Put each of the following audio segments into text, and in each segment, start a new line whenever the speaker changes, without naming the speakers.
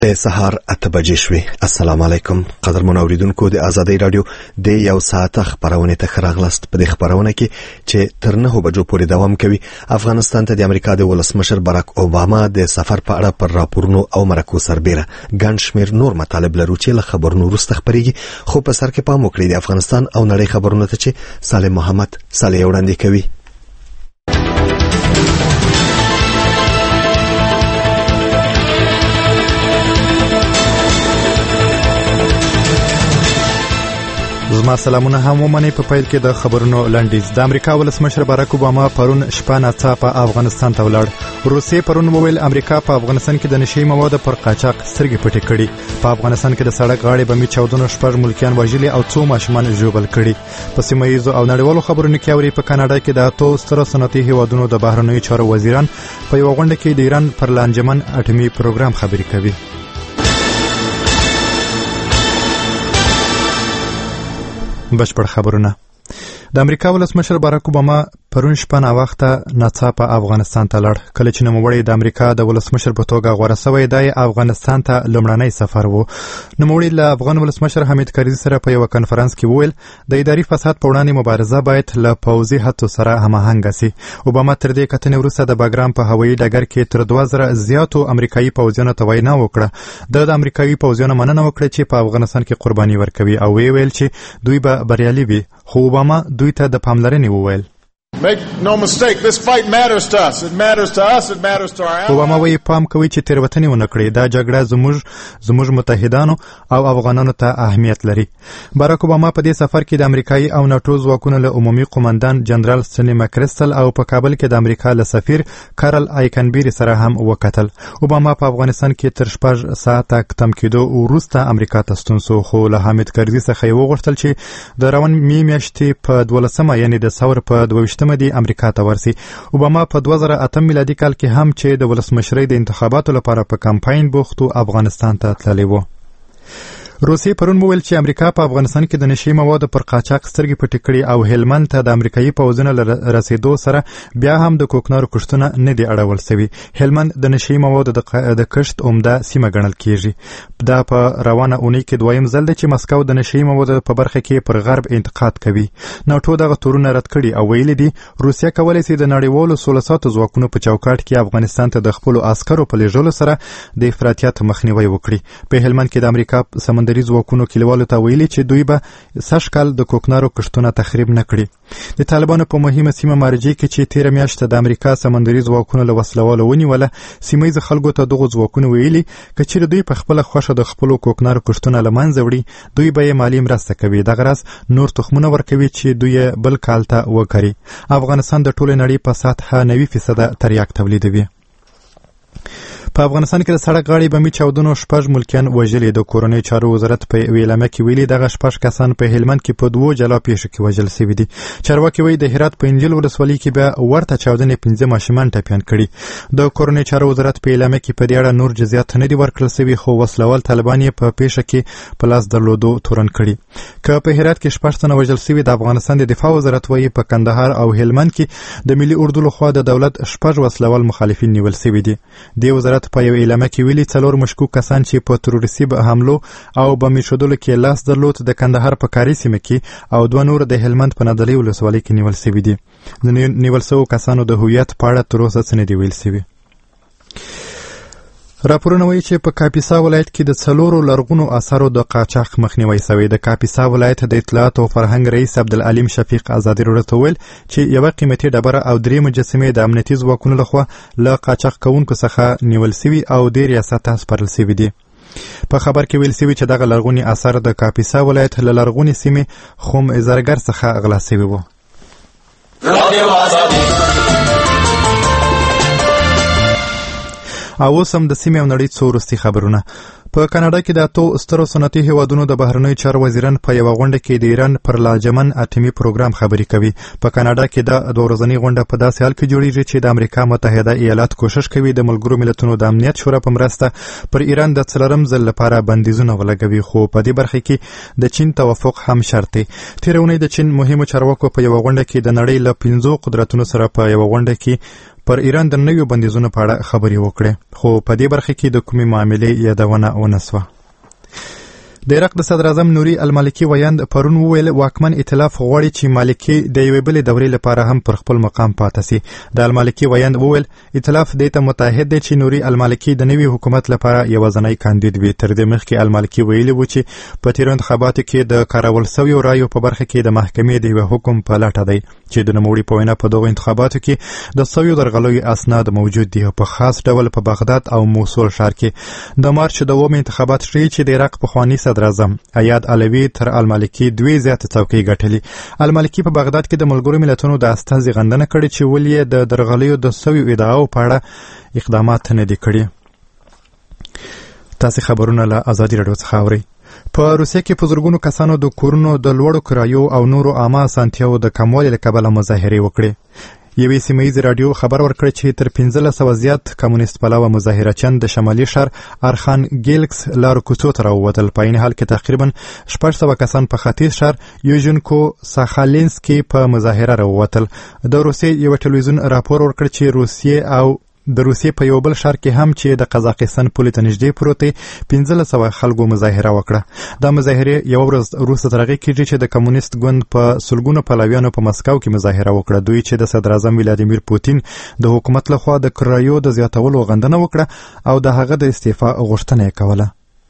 سهار 8 بجې شوې. السلام علیکم قدرمن اوریدونکو، د ازادۍ رادیو د یو ساعت خبرونه ته خراغلست. په دې خبرونه کې چې تر 9 بجو پورې دوام کوي، افغانستان ته د امریکا د ولسمشر باراک اوباما د سفر په اړه پر راپورونو او مرکو سربېره ګڼ شمېر نور مطالب لرو چې له خبرونو وروسته خبرېږي. خو په سر کې پام وکړئ د افغانستان او نړۍ خبرونه ته چې سالم محمد صالح وړاندې کوي.
زما سلامونه هم ومنئ. په پیل کې د خبرونو لنډیز. د امریکا ولسمشر باراک اوباما پرون شپه ناڅاپه افغانستان ته ولاړ. روسیې پرون وویل امریکا په افغانستان کې د نشي موادو پر قاچاق سترګې پټې کړي. په افغانستان کې د سړک غاړې بمي چاودنو 6 ملکیان وژلي او 2 ماشومان ژوبل کړي. په سیمه ییزو او نړیوالو خبرونو کې اوري په کاناډا کې د 8 سترو صنعتي هیوادونو د بهرنیو چارو وزیران په یو غونډه کې د ایران پر لانجمن اټومي پروګرام خبرې کوي. بشپړ خبرونه. د امریکا ولسمشر باراک اوباما پرون شپه ناوخته ناڅاپه افغانستان ته لاړ. کله چې نوموړی د امریکا د ولسمشر په توګه غوره شوی دی، افغانستان ته لومړنی سفر و. نوموړی له افغان ولسمشر حمید کرزي سره په یو کانفرنس کې وویل د اداري فساد په وړاندې مبارزه باید له پوځي هڅو سره هماهنګه سي. اوباما تر دې کتنې وروسته د باګرام په هوایي ډګر کې تر 2000 زیاتو امریکایي پوځیانو ته وینا وکړه. د امریکایي پوځیانو مننه وکړه چې په افغانستان کې قرباني ورکوي او ویل چې دوی به بریالي وي. خو اوباما دوی ته د پاملرنې وویل.
Make no mistake, this fight matters to us. It matters to us, it matters to our allies.
اوباما وی پام کوي چې تیروتنې ونه کړي. دا جګړه زموږ متحدانو او افغانانو ته اهمیت لري. باراک اوباما په دې سفر کې د امریکایي او ناتو ځواکونو له عمومي قومندان جنرال ستنلی مکریستل او په کابل کې د امریکا له سفیر کارل آیکنبری سره هم وکتل. اوباما په افغانستان کې تر 6 ساعته تم کېدو وروسته امریکا ته ستون شو، خو له حامد کرزي څخه یې وغوښتل چې د روان میاشتې په 12 یعنی د ثور په 22 دی امریکا ته ورسي. اوباما په 2008 میلادي کال کې هم چې د ولسمشرۍ د انتخاباتو لپاره په کمپاین بوخت افغانستان ته تللی و. روسیې پرون وویل چې امریکا په افغانستان کې د نشي موادو پر قاچاق سترګې پټې کړي او هلمند ته د امریکایي پوځونو رسیدو سره بیا هم د کوکنارو کښتونه نه دي اړول شوي. هلمند د نشي موادو د کښت عمده سیمه ګڼل کیږي. دا په روانه اونۍ کې دویم ځل دی چې مسکو د نشي موادو په برخه کې پر غرب انتقاد کوي. ناټو دغه تورونه رد کړي او ویلي دي روسیا کولی شي د نړیوالو 1600 ځواکونو په چوکاټ کې افغانستان ته د خپلو عسکرو په لیږلو سره د افراطیت مخنیوی وکړي. په هلمند کې د امریکا سمندري ځواکونو کلیوالو ته ویلي چې دوی به سږ کال د کوکنارو کښتونه تخریب نه کړي. د طالبانو په مهمه سیمه مارجې کې چې تیره میاشت د امریکا سمندري ځواکونو له وسلوالو ونیوله، سیمه ییزو خلکو ته دغو ځواکونو ویلي که چیرې دوی په خپله خوښه د خپلو کوکنارو کښتونه له منځه وړي، دوی به یې مالي مرسته کوي. دغه راز نور تخمونه ورکوي چې دوی بل کال ته وکري. افغانستان د ټولې نړۍ په سطحه 90% تریاک تولیدوي. په افغانستان کې د سړک غاړې بمي چاودنو 6 ملکیان وژلي. د کورنیو چارو وزارت په ویلامه کې ویلي دغه 6 کسان په هلمند کې په 2 جلا پیښو کې وژل شوي دي. چارواکي وایي د هرات په انجیل ولسوالۍ کې به ورته چاودنې 15 ماشومان ټپیان کړي. د کورنیو چارو وزارت په ویلامه کې په دې اړه نور جزئیات نه دي ورکړل شوي، خو وسلوال طالبان یې په پیښه کې په لاس درلودو تورن کړي. که په هرات کې 6 تنه وژل شوي، د افغانستان د دفاع وزارت وایي په کندهار او هلمند کې د ملي اردو لخوا د دولت 6 وسلوال مخالفین نیول شوي دي. د وزارت په یو اعلامیه کې ویلي 4 مشکوک کسان چې په تروریستي حملو او بم ایښودلو کې لاس درلود د کندهار په کاري سیمه کې او 2 نور د هلمند په نادلي ولسوالۍ کې نیول شوي دي. د نیول شوو کسانو د هویت په اړه تر اوسه څه نه دي ویل شوي. راپورونه وایي چې په کاپیسا ولایت کې د 4 لرغونو اثارو د قاچاق مخنیوی شوی. د کاپیسا ولایت د اطلاعات او فرهنګ رئیس عبدالعلیم شفیق ازادي راډیو ته وویل چې یوه قیمتي ډبره او 3 مجسمې د امنیتي ځواکونو لخوا له قاچاق کوونکو څخه نیول شوي او د ریاست ته سپارل شوي دي. په خبر کې ویل شوي چې دغه لرغوني اثار د کاپیسا ولایت له لرغونې سیمې خوم زرګر څخه غلا شوي وو. او اوس هم د سیمې او نړۍ څو وروستي خبرونه. په کاناډا کې د 8 سترو صنعتي هیوادونو د بهرنیو چارو وزیران په یوه غونډه کې د ایران پر لانجمن اټومي پروګرام خبرې کوي. په کاناډا کې د 2 ورځنۍ غونډه په داسې حال کې جوړیږي چې د امریکا متحده ایالات کوشش کوي د ملګرو ملتونو د امنیت شورا په مرسته پر ایران د 4م ځل لپاره بندیزونه ولګوي، خو په دې برخه کې د چین توافق هم شرط دی. تېره اونۍ د چین مهمو چارواکو په یوه غونډه کې د نړۍ له 5 قدرتونو سره په یوه غونډه کې پر ایران د نویو بندیزونو په اړه خبرې وکړې، خو په دې برخه کې د کومې معاملې یادونه ونه سوه. د عراق د صدر اعظم نوري المالکي ویاند پرون وویل واکمن ائتلاف غواړي چې مالکي د یوې بلې دورې لپاره هم پر خپل مقام پاتې سي. د المالکي ویاند وویل ائتلاف دې ته متحد دی چې نوري المالکي د نوي حکومت لپاره یوازینی کاندید وي. تر دې مخکې المالکي ویلي و چې په تیرو انتخاباتو کې د کارول شویو رایو په برخه کې د محکمې د یو حکم په لټه دی چې د نوموړي په وینا په دغو انتخاباتو کې د سویو درغلیو اسناد موجود دي. په خاص ډول په بغداد او موصل ښار کې د مارچ 2 انتخابات ښیي چې د عراق پخواني صدر اعظم ایاد علوي تر المالکي 2 زیاته څوکۍ ګټلې. المالکي په بغداد کې د ملګرو ملتونو د استازي غندنه کړې چې ولې د درغلیو د سویو ادعاو په اړه اقدامات نه دي کړي. تاسو خبرونه له آزادي راډیو څخه اورئ. په روسیه کې په زرګونو کسانو د کورونو د لوړو کرایو او نورو عامه اسانتیاو د کموالي له کبله مظاهرې وکړې. یوې سیمهیزې راډیو خبر ورکړی چې تر 1500 زیات کمونیست پلوه مظاهرچیان د شمالي ښار ارخانګیلسک لارو کوڅو ته راووتل. په عین حال کې تقریبا 600 کسان په ختیځ ښار یوژنکو ساخالینسکي په مظاهره راووتل. د روسیې یو ټلویزیون راپور ورکړ چې د روسیې په یو بل ښار کې هم چې د قزاقستان پولې ته نږدې پروت دی 1500 خلکو مظاهره وکړه. دا مظاهرې یو ورځ وروسته تر هغې کېږي چې د کمونیست ګوند په سلګونو پلویانو په مسکو کې مظاهره وکړه. دوی چې د صدر اعظم ولادیمیر پوتین د حکومت لخوا د کرایو د زیاتولو غندنه وکړه او د هغه د استعفا غوښتنه یې کوله.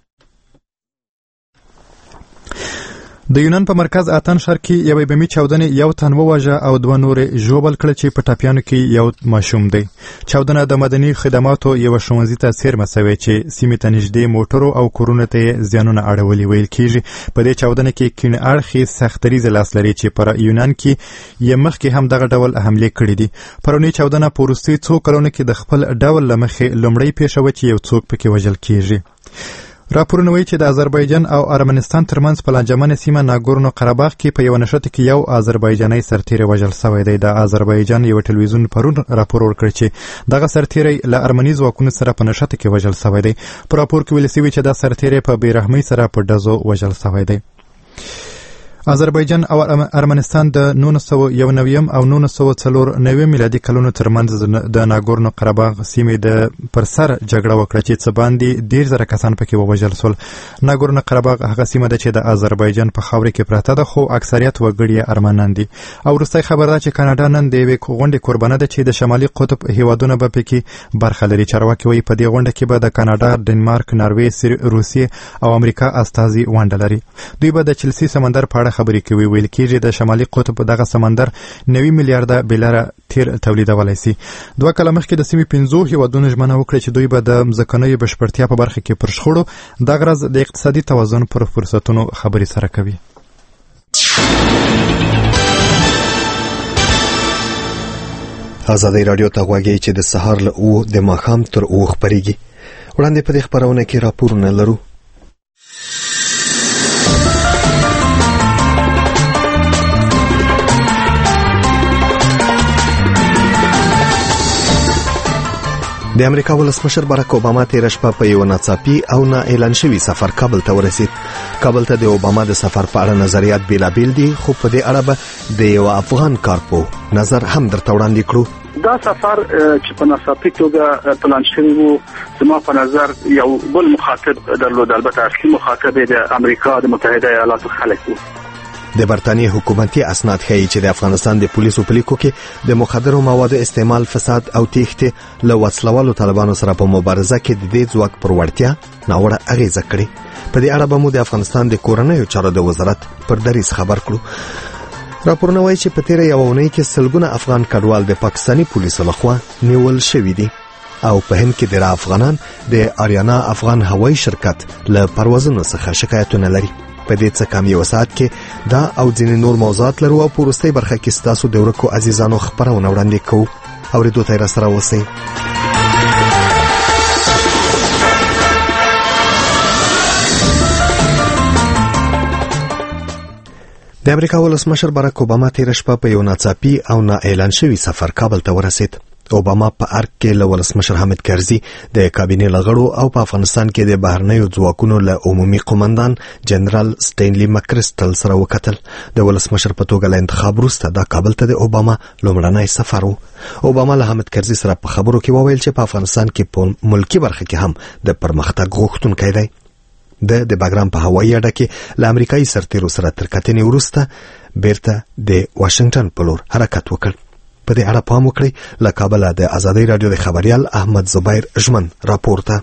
د یونان په مرکز آتن ښار کې یوې بمي چاودنې یو تن وواژه او 2 نورې ژوبل کړل چې په ټاپیانو کې یو ماشوم دی. چاودنه د مدني خدماتو یو ښوونځي ته څیرمه سوې چې سیمې ته نږدې موټرو او کورونو ته یې زیانونه اړولي ویل کېږي. په دې چاودنه کې کیڼ اړخې سختدریځه لاس لري چې پر یونان کې یې مخکې هم دغه ډول حملې کړي دي. پرونی چاودنه په وروستیو څو کلونو کې د خپل ډول له مخې لومړی پیښه وه چې یو څوک پکې وژل کېږي. راپورونه وایي چې د آذربایجان او ارمنستان ترمنځ په لانجمنه سیمه ناګورنو قرهباغ کې په یو نښته کې یو آذربایجاني سرتیری وژل شوی دی. د آذربایجان یو ټلویزیون پرون راپور ورکړ چې دغه سرتیری له ارمني ځواکونو سره په نښته کې وژل شوی دی. په راپور کې ویل شوي چې دا سرتیری په بېرحمۍ سره په ډزو وژل شوی دی. آذربایجان او ارمنستان د 1991 او 1994 میلادي کلونو ترمنځ د ناګورنو قرهباغ سیمې د پر سر جګړه وکړه چې څه باندې 10,000 کسان پکې ووژل شول. ناګورنو قرهباغ هغه سیمه ده چې د آذربایجان په خاوره کې پراته ده خو اکثریت وګړي ارمنان دي. او وروستی خبر ده چې کاناډا نن د یوې غونډې قربانه ده چې د شمالي قطب هیوادونه به پکې برخه لري. چارواکي وایي په دې غونډه کې به د کاناډا، ډنمارک، ناروې، روسیې او امریکا استازي ونډه لري. دوی به د چلسي سمندر په خبرې کوي. ویل کېږي د شمالي قطب دغه سمندر 90 میلیارډه بیلره تیر تولیدولی سي. 2 کاله مخکې د سیمې 15 هیوادونو ژمنه وکړه چې دوی به د مځکنیو بشپړتیا په برخه کې پر شخړو دغه ورځ د اقتصادي توازن پر فرصتونو خبرې سره کوي.
آزادي راډیو ته غواړي چې د سهار له 9 د ماښام تر 9 خبريږي. وړاندې په دې خبرونه کې راپورونه لرو. د امریکا ولسمشر باراک اوباما تیر شپه په یو ناڅاپي او نا اعلان شوی سفر کابل ته ورسید. کابل ته د اوباما د سفر په اړه نظریات بیلابیل دي خو په دې اړه به د یو افغان کارپو نظر هم درته وړاندې کړو.
دا سفر چې په ناڅاپي توګه پلان شوی وو زما په نظر یو بل مخاطب درلود، البته اصلي مخاطب د امریکا د متحده ایالاتو خلک وو.
د برتانیې حکومتي اسناد ښیي چې د افغانستان د پولیسو په لیکو کې د مخدرو موادو استعمال، فساد او تېښتې له وسلوالو طالبانو سره په مبارزه کې د دې ځواک پر وړتیا ناوړه اغېزه کړې. په دې اړه به مو د افغانستان د کورنیو چارو د وزارت پر دریځ خبر کړو. راپورونه وایي چې په تیره یوه اونۍ کې سلګونه افغان کډوال د پاکستاني پولیسو لخوا نیول شوي دي او په هند کې د افغانان د آریانا افغان هوایي شرکت له پروازونو څخه شکایتونه لري. په دې څه کم یو ساعت کې دا او ځینې نور موضوعات لرو او په وروستۍ برخه کې ستاسو د ورکو عزیزانو خبرونه وړاندې کوو. اورېدو ته یې راسره اوسئ. د امریکا ولسمشر باراک اوباما تیر شپه په یو ناڅاپي او نا اعلان شوی سفر کابل ته ورسید. اوباما په ارګ کې له ولسمشر حامد کرزي د کابینې لغړو او په افغانستان کې د بهرنیو ځواکونو له عمومي قومندان جنرال سټینلی مکرسټل سره وکتل. د ولسمشر په توګه له انتخاب وروسته د کابل ته د اوباما لومړنی سفر و. اوباما له حامد کرزي سره په خبرو کې وویل چې په افغانستان کې په ملکی برخه کې هم د پرمختګ غوښتونکی دی. د بګرام په هوایي اډه کې له امریکایي سرتیرو سره تر کتنې وروسته بیرته د واشنگټن په لور حرکت وکړ. په دې اړه پام وکړئ. له کابل د آزادۍ رادیو د خبريال احمد زبیر ژمن راپورته.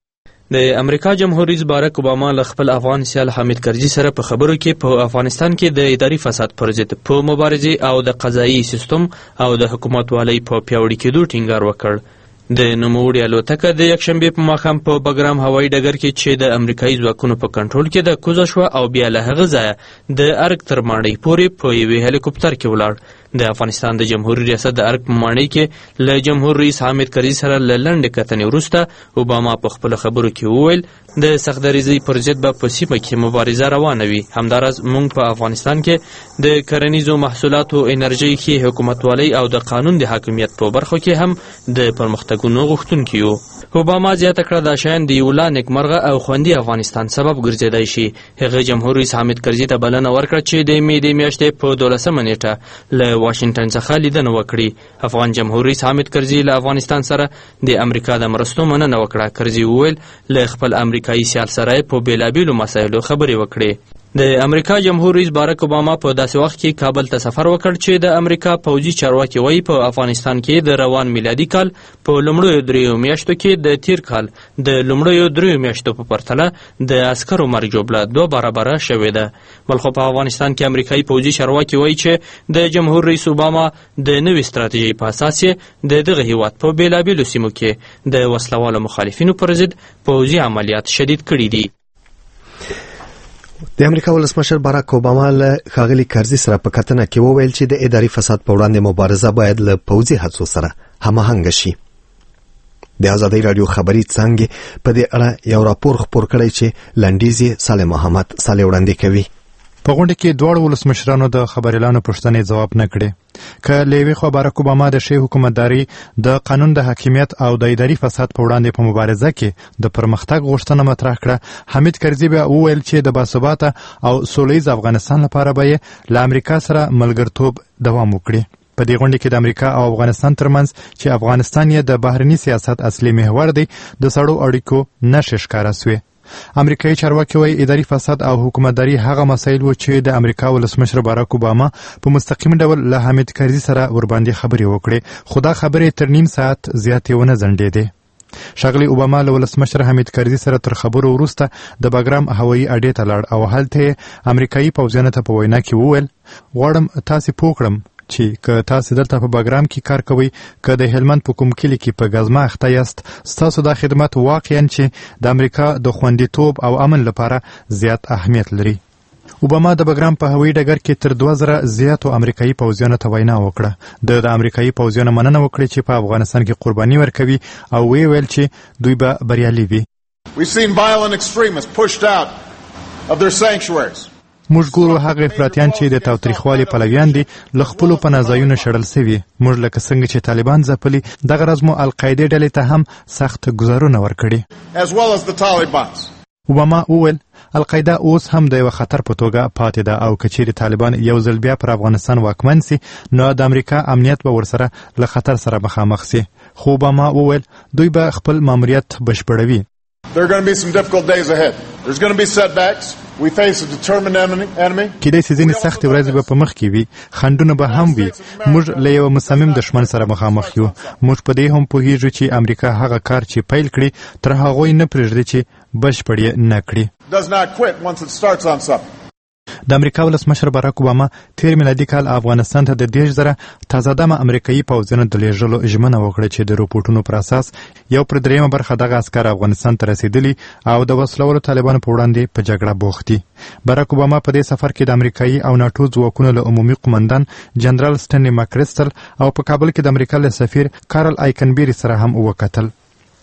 د امریکا جمهور رئیس باراک اوباما له خپل افغان سیال حامد کرزي سره په خبرو کې په افغانستان کې د اداري فساد پر ضد په مبارزې او د قضایي سیستم او د حکومتوالۍ په پیاوړي کېدو ټینګار وکړ. د نوموړي الوتکه د یکشنبې په ماښام په بګرام هوایي ډګر کې چې د امریکایي ځواکونو په کنټرول کې ده کوزه شوه او بیا له هغه ځایه د ارګ تر ماڼۍ پورې په یوې هلیکوپټر کې ولاړ. د افغانستان د جمهوریت ریاست د ارګ په ماڼۍ کې له جمهور رئیس حامد کرزي سره له لنډې کتنې وروسته اوباما په خپلو خبرو کې وویل د سختدریزۍ پر ضد به په سیمه کې مبارزه روانه وي. همداراز موږ په افغانستان کې د کرنیزو محصولاتو، انرژۍ ښې حکومتوالۍ او د قانون د حاکمیت په برخو کې هم د پرمختګونو غوښتونکي یو. اوباما زیاته کړه دا شیان د یو لا نیکمرغه او خوندي افغانستان سبب ګرځېدای شي. هغه جمهور رئیس حامد کرزي ته بلنه ورکړه چې د مې د میاشتې په 12مه نیټه له واشنگټن څخه لیدنه وکړي. افغان جمهور رئیس حامد کرزي له افغانستان سره د امریکا د مرستو مننه وکړه. کرزي وویل له خپل امریکایي سیال سره په بیلابیلو مسایلو خبرې وکړي. د امریکا جمهور رئیس باراک اوباما په داسې وخت کې کابل ته سفر وکړ چې د امریکا پوځي چارواکي وایي په افغانستان کې د روان میلادي کال په لومړیو 3 میاشتو کې د تیر کال د لومړیو 3 میاشتو په پرتله د عسکرو مرګ جوړه 2 برابره شوې ده. بلخو په افغانستان کې امریکایي پوځي چارواکي وایي چې د جمهور رئیس اوباما د نوې ستراتیژۍ په اساس د دغه هیواد په بیلابیلو سیمو کې د وسلوالو مخالفینو پر ضد پوځي عملیات شدید کړي دي.
د امریکا ولسمشر باراک اوباما له ښاغلي کرزي سره په کتنه کې وویل چې د اداري فساد په وړاندې مبارزه باید له پوځي هڅو سره هماهنګ شي. د آزادۍ رادیو خبري څنګه په دې اړه یو راپور خپور کړی چې لنډیزي صالح محمد صالح وړاندې کوي.
په غونډه کې دواړو ولسمشرانو د خبريالانو پوښتنې ځواب نه کړي. که له یوې خوا باراک اوباما د ښې حکومتداري، د قانون د حاکمیت او د اداري فساد په وړاندې په مبارزه کې د پرمختګ غوښتنه مطرح کړه، حامد کرزي به وویل چې د باثباته او سولیز افغانستان لپاره به یې له امریکا سره ملګرتوب دوام وکړي. په دې غونډه کې د امریکا او افغانستان ترمنځ چې افغانستان یې د بهرني سیاست اصلي محور دی د سړو اړیکو نښې ښکاره سوې. امریکایي چارواکي وایي اداري فساد او حکومتداري هغه مسایل و چې د امریکا ولسمشر باراک اوباما په مستقیم ډول له حامد کرزي سره ورباندې خبرې وکړې، خو دا خبرې تر نیم ساعت زیاتې ونه ځنډېدې. ښاغلي اوباما له ولسمشر حامد کرزي سره تر خبرو وروسته د بګرام هوایي اډې ته لاړ او هلته امریکایي پوځیانو ته په وینا کې وویل غواړم تاسې پوه کړم چې که تاسې دلته په بګرام کې کار کوئ، که د هلمند په کوم کلي کې په ګزمه اخته یاست، ستاسو دا خدمت واقعا چې د امریکا د خوندیتوب او امن لپاره زیات اهمیت لري. اوباما د بګرام په هوایي ډګر کې تر 2000 زیاتو امریکایي پوځیانو ته وینا وکړه. د امریکایي پوځیانو مننه وکړه چې په افغانستان کې قرباني ورکوي او ویل چې دوی به بریالي وي.
We've seen violent extremists pushed out of their sanctuaries.
موږ ګورو هغه افراطیان چې د تاوتریخوالي پلویان دي له خپلو پناه ځایونو شړل سوي. موږ لکه څنګه چې طالبان ځپلي دغه ورځ مو القاعدې ډلې ته هم سخت ګزارونه ورکړي.
As well as the Taliban.
اوباما وویل القاعده اوس هم د یو خطر په توګه پاتې ده او که چیرې طالبان یو ځل بیا پر افغانستان واکمن سي نو د امریکا امنیت به ورسره له خطر سره مخامخ سي. خو اوباما وویل دوی به خپل ماموریت بشپړوي.
There are going to be some difficult days ahead. There's going to be setbacks. We face a determined enemy.
کېدای شي ځینې سختې ورځې به په مخ کې وي، خنډونه به هم وي. موږ له یو مصمم دښمن سره مخامخ یو. موږ په دې هم پوهیږو چې امریکا هغه کار چې پیل کړي تر هغوی نه پرېږدي چې بشپړ یې نه کړي.
Does not quit once it starts on something.
د امریکا ولسمشر باراک اوباما تیر میلادي کال افغانستان ته د 10,000 تازه دمه امریکایي پوځیانو د لېږلو ژمنه وکړه چې د رپورټونو پر اساس 1/3 برخه دغه عسکر افغانستان ته رسیدلي او د وسلوالو طالبانو په وړاندې په جګړه بوخت دي. باراک اوباما په دې سفر کې د امریکایي او ناټو ځواکونو له عمومي قومندان جنرال سټینلی مکرسټل او په کابل کې د امریکا له سفیر کارل آیکنبیری سره هم وکتل.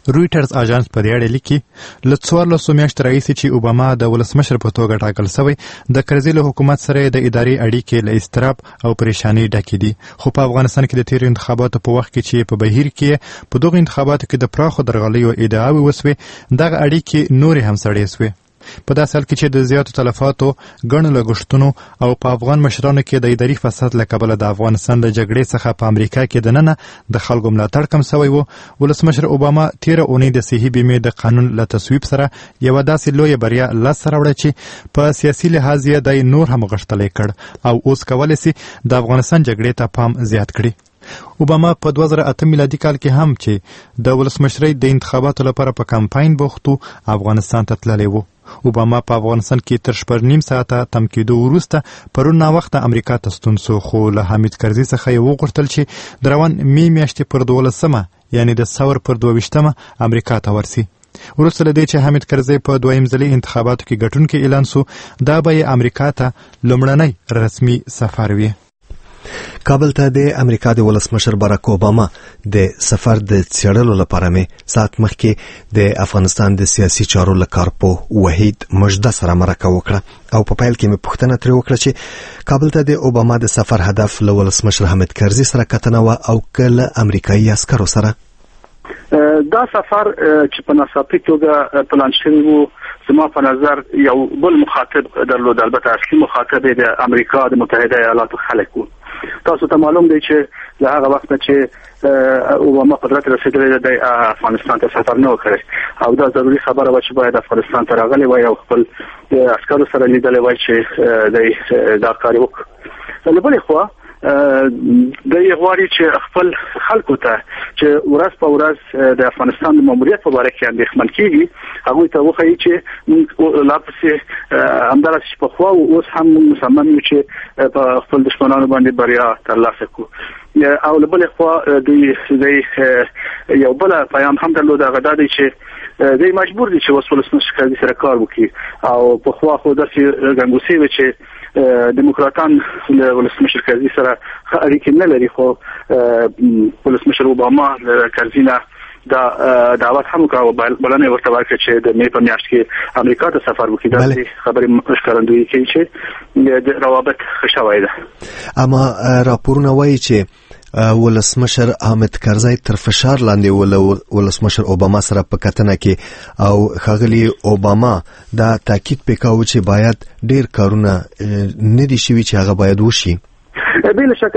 رويټرز اژانس په دې اړه لیکي له 14 میاشتې راهیسې چې اوباما د ولسمشر په توګه ټاکل شوی د کرزي له حکومت سره د اداري اړیکې له اضطراب او پریشانی ډکې دي خو په افغانستان کې د تیر انتخاباتو په وخت کې چې په بهیر کې په دغه انتخاباتو کې د پراخو درغلیو ادعاوې وسوي دغه اړیکې نورې هم سړې شوې په داسې حال کې چې د زیاتو تلفاتو ګڼو لګښتونو او په افغان مشرانو کې د اداري فساد له کبله د افغانستان د جګړې څخه په امریکا کې دننه د خلکو ملاتړ کم شوی و ولسمشر اوباما تیره اونۍ د صحي بیمې د قانون له تصویب سره یوه داسې لویه بریا لاسته راوړه چې په سیاسي لحاظ یې دی نور هم غښتلی کړ او اوس کولی سي د افغانستان جګړې ته پام زیات کړي اوباما په 2008 میلادي کال کې هم چې د ولسمشرۍ د انتخاباتو لپاره په کمپاین بوختو افغانستان ته تللی و اوباما په افغانستان کې تر 9.5 ساعته تم کېدو وروسته پرون ناوخته امریکا ته ستون سو خو له حامد کرزي څخه یې وغوښتل چې د روان می میاشتې پر 12مه یعنی د ثور پر 22مه امریکا ته ورسي وروسته له دې چې حامد کرزي په دویم ځلي انتخاباتو کې ګټونکی اعلان سو دا به یې امریکا ته لومړنی رسمي سفر وي
کابل ته د امریکا د ولسمشر باراک اوباما د سفر د څېړلو لپاره مې ساعت مخکې د افغانستان د سیاسي چارو له کارپوه وحید مجده سره مرکه وکړه او په پیل کې مې پوښتنه ترې وکړه چې کابل ته د اوباما د سفر هدف له ولسمشر حامد کرزي سره کتنه وه او که له امریکایي عسکرو سره
دا سفر چې په ناڅاپي توګه پلان شوی و زما په نظر یو بل مخاطب درلود البته اصلي مخاطب د امریکا د متحده ایالاتو خلک وو تاسو ته معلوم دی چې له هغه وخت چې اوباما قدرت رسیدلی د افغانستان ته سفر نه وکړي او دا ضروري خبره و چې باید افغانستان ته راغلی وای او خپل عسکرو سره لیدلی وای چې دا کار وکړي له بلې خوا د یغواري چې خپل خلکو ته چې ورځ په ورځ د افغانستان د ماموریت په اړه کې اندېښمن کیږي هغه ته وخی چې لا پسې همدارس په خوا او اوس هم مصمم یو چې په خپل دشمنانو باندې بریا ترلاسه کړو او له بلې خوا د یو بل پیغام هم درلود هغه دا دی چې دوی مجبور دي چې ولسمشر کرزي سره کار وکړي او په خوا خو داسې ګنګوسې وي چې دموکراتان له ولسمشر کرزي سره اړیکې نه لري خو ولسمشر اوباما کرزي نه دا دعوت هم وکړه بلنه ورته ورکړه چې د مې په میاشت کې امریکا ته سفر وکړي دا خبرې ښکارندویي کوي چې د روابط ښه شوی ده
اما راپورونه وایي چې ولسمشر حامد کرزي تر فشار لاندې ولسمشر اوباما سره په کتنه کې او ښاغلي اوباما دا تاکید وکاو چې باید ډیر کارونه نه دي شوي چې هغه باید وشي
بلا شک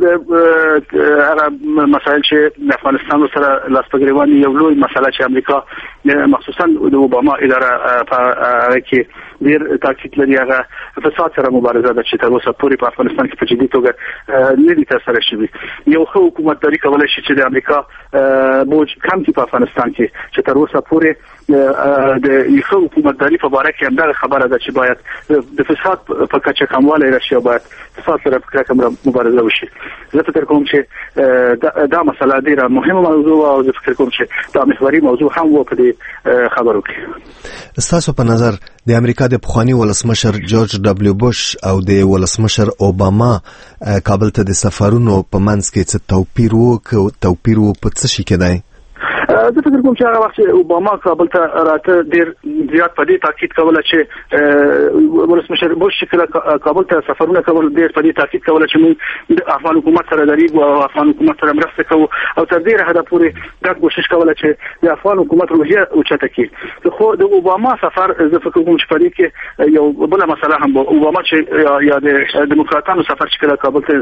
هغه مسایل چې د افغانستان سره لاس-په-ګریوان یو لوی مسله چې امریکا مخصوصا د اوباما اداره په کې ډیر تاکید لري هغه فساد سره مبارزه ده چې تر اوسه پورې په افغانستان کې په جدي توګه نه دي ترسره شوی یو ښه حکومتداري کولای شي چې د امریکا بوج کم کړي په افغانستان کې چې تر اوسه پورې د یو حکومتداري په اړه کې همدغه خبره ده چې باید د فساد په کچه کموالی راشي او باید فساد سره په کلکه مبارزه وشي زه فکر کوم چې دا مسله ډیره مهمه موضوع او زه فکر کوم چې دا محوري موضوع هم و په دې خبرو کې
ستاسو په نظر د امریکا د پخوانی ولسمشر جورج دبلیو بوش او د ولسمشر اوباما کابل ته د سفرونو په منځ کې څه توپیر وو په څه شي کې دی
زه فکر کوم چې هغه وخت اوباما کابل ته راته ډیر زیات په دې تاکید کوله چې ولسمشر بوش چې کابل ته سفرونه کول ډیر په دې تاکید کوله چې موږ د افغان حکومت سره درېږو او افغان حکومت سره مرسته کوو او تر دې حده پورې دا کوشش کوله چې د افغان حکومت روحیه اوچته کړي خو د اوباما سفر زه فکر کوم چې په دې کې یو بل مسله هم اوباما چې یا د دموکراتانو سفر چې کابل ته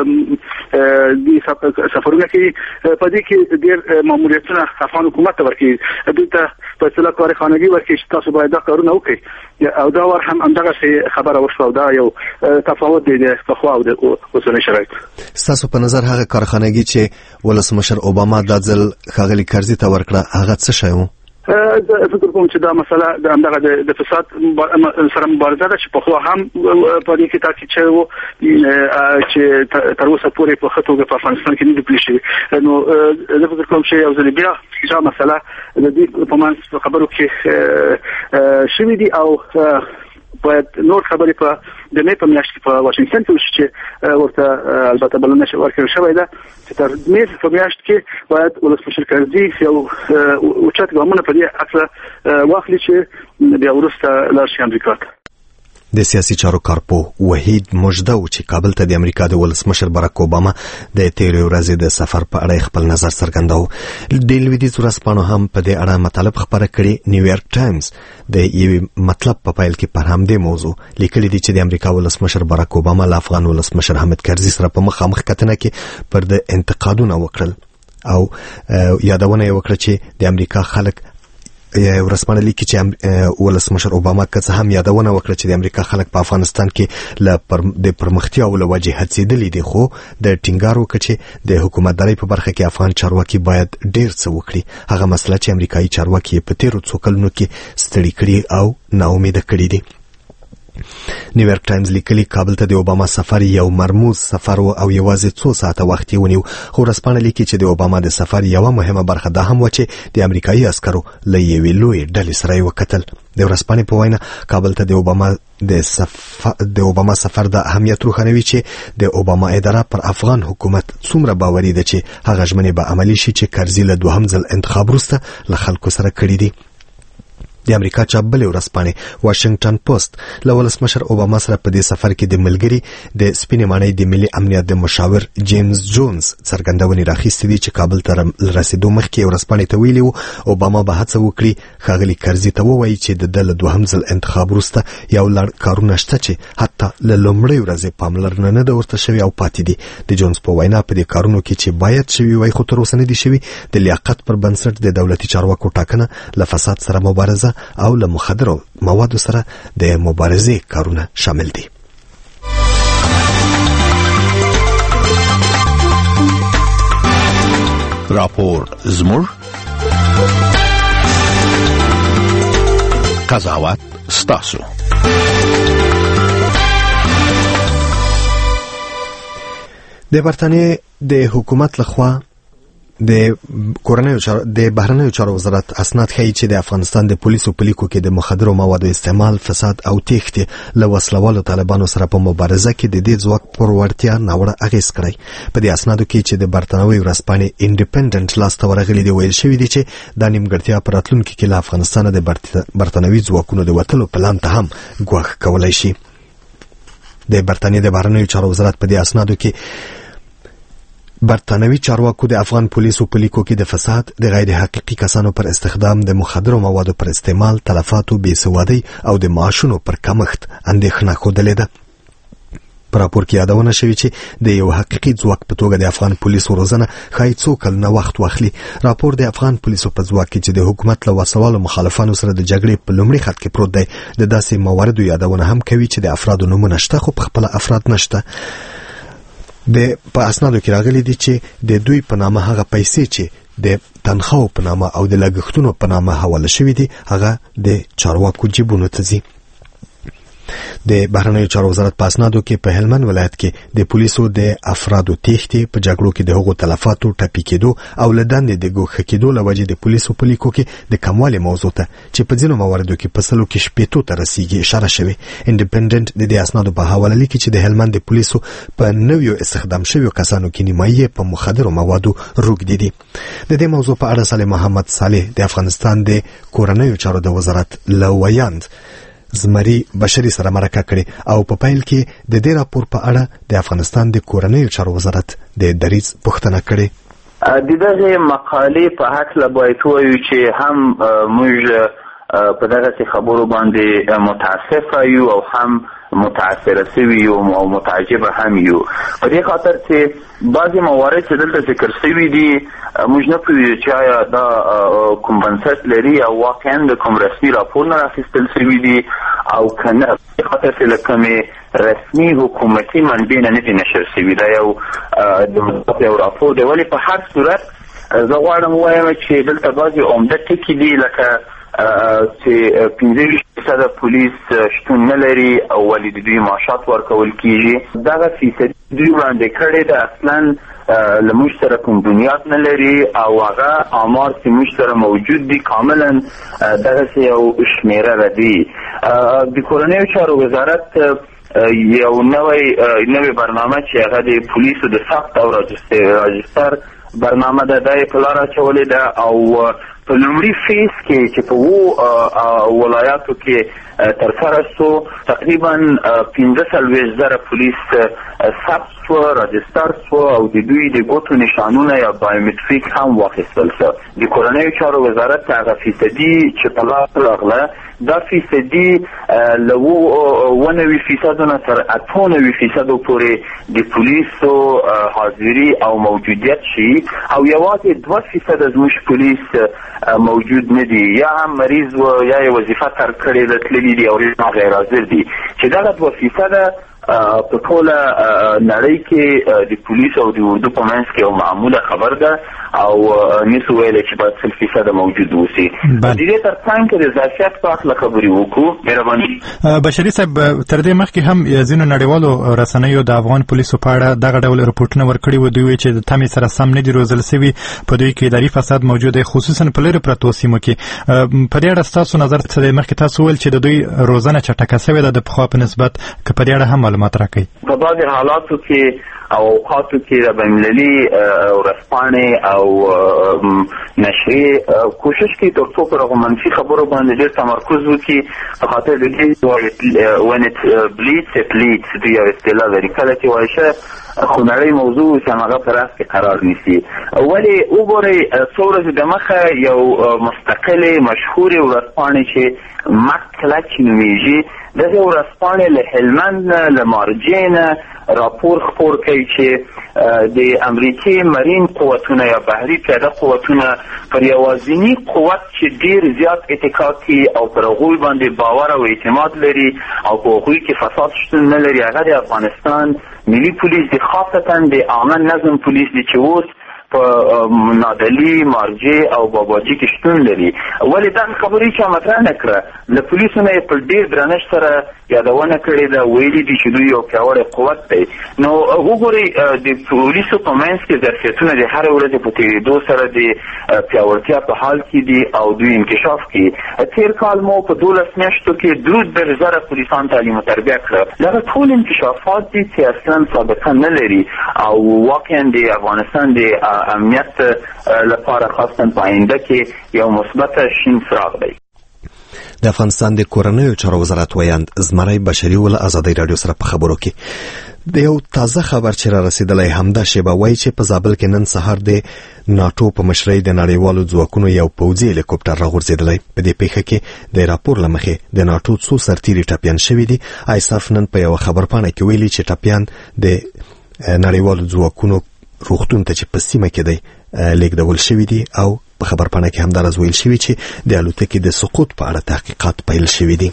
سفرونه کوي په دې کې ډیر ماموریتونه افغان حکومت ته ورکړي دوی ته په اصطلاح کارخانګي ورکړي چې تاسو باید دا کارونه وکړئ او دا ور هم همدغه خبره وشوه دا یو تفاوت دی په خوا او د اوسنۍ شرایط
ستاسو په نظر هغه کارخانګي چې ولسمشر اوباما د ځل ښاغلي کرزي ته ورکړه هغه څه شی و
فکر کوم چې دا مسله د همدغه د فساد سره مبارزه ده چې په خو هم په دې کې تاکید شوی و چې تر اوسه پورې په خطوګه په افغانستان کې نه دی پلی شوی نو زه فکر کوم چې یو ځل بیا دا مسله د دې په منځ خبرو کې شوی دی او باید نور خبرې په د مې په میاشت کې په واشنگټن کې وشي چې ورته البته بلنه ورکړل شوې ده چې تر مې په میاشت کې باید ولسمشر کرزي یو اوچت ګامونه په دې اصله واخلي چې بیا وروسته لاړ شي امریکا ته.
د سیاسي چارو کارپوه وحید مجده چې کابل ته د امریکا د ولسمشر باراک اوباما د تیرې ورځې د سفر په اړه خپل نظر څرګنداوه. د لویدیځ ورځپاڼو هم په دې اړه مطالب خبره کړې. نیویارک ټایمز د یوې مطلب په پایل کې پر همدې موضوع لیکلي دي چې د امریکا ولسمشر باراک اوباما له افغان ولسمشر حامد کرزي سره په مخامخ کتنه کې پر د انتقادونه وکړل او یادونه یې وکړه چې د امریکا خلک ورسمانه لیکي چې ولسمشر اوباما که هم یادونه وکړه چې د امریکا خلک په افغانستان کې د پرمختیا او لوجه هڅېدلي دي، خو د ټینګار وکړه چې د حکومتداري په برخه کې افغان چارواکي باید ډیر څه وکړي. هغه مسله چې امریکایي چارواکي په تیرو څو کلونو کې ستړي کړي او ناامیده کړي دي. نیویارک ټایمز لیکلي کابل ته د اوباما سفر یو مرموز سفر او یوازې 2 ساعته وخت یې ونیو، خو ورځپاڼه لیکي چې د اوباما د سفر یوه مهمه برخه دا هم و چې د امریکایي عسکرو له یوې لویې ډلې سره یې وکتل. د ورځپاڼې په وینا کابل ته د اوباما سفر د اهمیت روښانوي چې د اوباما اداره پر افغان حکومت څومره باوري ده چې هغه ژمنې به عملي شي چې کرزي له دوهم ځل انتخاب وروسته له خلکو سره کړي دي. د امریکا چابلې ورځپاڼې واشنگټن پوسټ له ولسمشر اوباما سره په دې سفر کې د ملګري د سپینې ماڼۍ د ملي امنیت د مشاور جیمز جونز څرګندونې راخیستې دي چې کابل ته رسیدو مخکې ورځپاڼې ته ویلي وو اوباما به هڅه وکړي ښاغلي کرزي ته ووایي چې د له دوهم ځل انتخاب وروسته یو لړ کارونه شته چې حتی له لومړۍ ورځې پاملرنه نه ده ورته شوې او پاتې دي. د جونز په وینا په دې کارونو کې چې باید شوي وای خو تر اوسه نه دي شوي د لیاقت پر بنسټ د دولتي چارواکو ټاکنه له فساد سره مبارزه او له مخدرو موادو سره د مبارزې کارونه شامل دي.
راپور زموږ قضاوت ستاسو.
د برتانیې د حکومت لخوا د بهرنیو چارو وزارت اسناد ښیي چې د افغانستان د پولیسو په لیکو کې د مخدرو موادو استعمال، فساد او تېښتې له وسلوالو طالبانو سره په مبارزه کې د دې ځواک پر وړتیا ناوړه اغېز کړی. په دې اسنادو کې چې د برتانوي ورځپاڼې انډیپندنټ لاسته ورغلي دي ویل شوي دي چې دا نیمګړتیا په راتلونکي کې له افغانستانه د برتانوي ځواکونو د وتلو پلان ته هم ګواښ کولی شي. د برتانیې د بهرنیو چارو وزارت په دې اسنادو کې برتانوي چارواکو د افغان پولیسو په لیکو کې د فساد، د غیر حقیقي کسانو پر استخدام، د مخدرو موادو پر استعمال، تلفاتو، بېسوادۍ او د معاشونو پر کمښت اندېښنه ښودلې ده. په راپور کې یادونه شوې چې د یو حقیقي ځواک په توګه د افغان پولیسو روزنه ښایي 2 کلونه وخت واخلي. راپور د افغان پولیسو په ځواک کې چې د حکومت له وسوالو مخالفانو سره د جګړې په لومړي خط کې پروت دی د داسې مواردو یادونه هم کوي چې د افرادو نومونه شته خو په خپله افراد نشته. په اسنادو کې راغلي دي چې د دوی په نامه هغه پیسې چې د تنخواو په نامه او د لګښتونو په نامه حواله شوي دي هغه د چارواکو جیبونو ته ځي. د بهرنیو چارو وزارت په اسنادو کې په هلمند ولایت کې د پولیسو د افرادو تېښتې په جګړو کې د هغو تلفاتو ټپي کېدو او له دندې د ګوښه کېدو له وجې د پولیسو په لیکو کې د کموالي موضوع ته چې په ځینو مواردو کې په 100 کې 80 ته رسیږي اشاره شوې. انډیپندنټ د دې اسنادو په حواله لیکي چې د هلمند د پولیسو په نویو استخدام شویو کسانو کې نیمایي په مخدرو موادو روږدي دي. د دې موضوع په اړه صالح محمد صالح د افغانستان د کورنیو چارو د وزارت له ویاند زمري بشري سره مرکه کړې او په پایل کې د دې راپور په اړه د افغانستان د کورنیو چارو وزارت د دریځ پوښتنه کړې.
د دغه مقالې په هکله باید ووایو چې هم موږ په دغه خبرو باندې متاسفه یو او هم متاثره شوي یو او متعجبه هم یو. په دې خاطر چې بعضې موارد چې دلته ذکر شوي دي موږ نه پوهېږو چې آیا دا کوم بنسټ لري او واقعا د کوم رسمي راپور نه راخیستل شوي دي او که نه. په دې خاطر چې له کومې رسمي حکومتي منبع نه دي نشر شوي. دا یو راپور دی. ولې په هر صورت زه غواړم ووایم چې دلته بعضې عمده ټکي دي لکه چې 15% پولیس شتون نه لري او ولې د دوی معاشات ورکول کیږي. دغه فیصد دوی وړاندې کړی د اصلا له موږ سره کوم بنیاد نه لري او هغه آمار چې موږ سره موجود دي کاملا دغسې یو شمېره دي. د کورنیو چارو وزارت یو نوې برنامه چې هغه د پولیسو د ثبت او راجستر برنامه ده دا یې په لاره اچولې ده او په لومړي فیز کې چې په ولایاتو کې ترسره سو تقریبا 15,000 پولیس ثبت سو راجستر سو او د دوی د ګوتو نشانونه یا بایومټریک هم واخیستل سو. د کورنیو چارو وزارت هغه فیصدي چې په لاس راغله دا فیصدي له 90% نه تر 98% پورې د پولیسو حاضري او موجودیت شي او یوازې 2% زموږ پولیس موجود نه دي یا هم مریض و یا وظیفه تر کړې ده تللي دي او غیر حاضر دي چې دغه 2% په ټوله نړۍ کې د پولیس او د اردو په منځ کې یو معموله خبر ده او نسو ویلی چې باید 100% موجود اوسي. د دې تر څنګ کې د ظرفیت په اړه خبرې وکړو. مهرباني
بشري صاحب تر دې مخکې هم ځینو نړیوالو رسنیو د افغان پولیسو په اړه دغه ډول رپورټونه ورکړي وو. دوی وایي چې د تمې سره سم نه دي روزل سوي، په دوی کې اداري فساد موجود دی خصوصا په لرې پرتو سیمو کې. په دې اړه ستاسو نظر څه دی؟ مخکې تاسو ویل چې د دوی روزنه چټکه سوې ده د پخوا په نسبت، که په دې اړه هم معلومات راکړئ.
په بعضې حالاتو کې او اوقاتو کې د بین‌المللي ورځپاڼې او نشرې کوشش کوي تر څو پر هغو منفي خبرو باندې ډېر تمرکز وکړي په خاطر د دې when it bleeds it leads دوی یو اصطلاح لري کله چې وایي شه خو نړۍ موضوع چې هغه په راس کې قرار نیسي. ولې وګورئ څو ورځې دمخه یو مستقلې مشهورې ورځپاڼې چې مکلچ نومیږي دغه ورځپاڼې له هلمند نه له مارجې نه راپور خپور کوي چې د امریکې مرین قوتونه یا بحري پیاده قوتونه پر یوازینی قوت چې ډیر زیات اتکا کوي او پر هغوی باندې باور او اعتماد لري او په هغوی کې فساد شتون نه لري هغه د افغانستان ملي پولیس دی، خاصتا د عامه نظم پولیس دی چې اوس په نادلي مارجې او باباجي کې شتون لري. ولې دا خبرې چې مطرح نه کړه له پولیسو نه یې په ډېر درنښت سره یادونه کړې ده، ویلي دي چې دوی یو پیاوړی قوت دی. نو وګورئ د پولیسو په منځ کې ظرفیتونه د هرې ورځې په تېرېدو سره د پیاوړتیا په حال کې دي او دوی انکشاف کوي. تېر کال مو په 12 میاشتو کې 2,000 پولیسان تعلیم او تربیه کړه. دغه ټول انکشافات دي چې اصلا سابقه نه لري او واقعا د افغانستان د امنیت لپاره خاصه په آینده کې یو مثبت شین څراغ دی.
د افغانستان د کورنیو چارو وزارت ویاند زمری بشري ول ازادي رادیو سره په خبرو کې د یو تازه خبر چې را رسیدلی همدا شیبه وایي چې په زابل کې نن سهار د ناتو په مشرۍ د نړیوالو ځواکونو یو پوځي هلیکوپټر راغورځېدلی. په دې پیښه کې د راپور له مخې د ناتو څو سرتیري ټپیان شوي دي. ایساف نن په یو خبرپاڼه کې ویلي چې ټپیان د نړیوالو ځواکونو روغتون ته چې په سیمه کې دی لیږدول شوي دي او په خبرپاڼه کې همداراز ویل شوي چې د الوتکې د سقوط په اړه تحقیقات پیل شوي دي.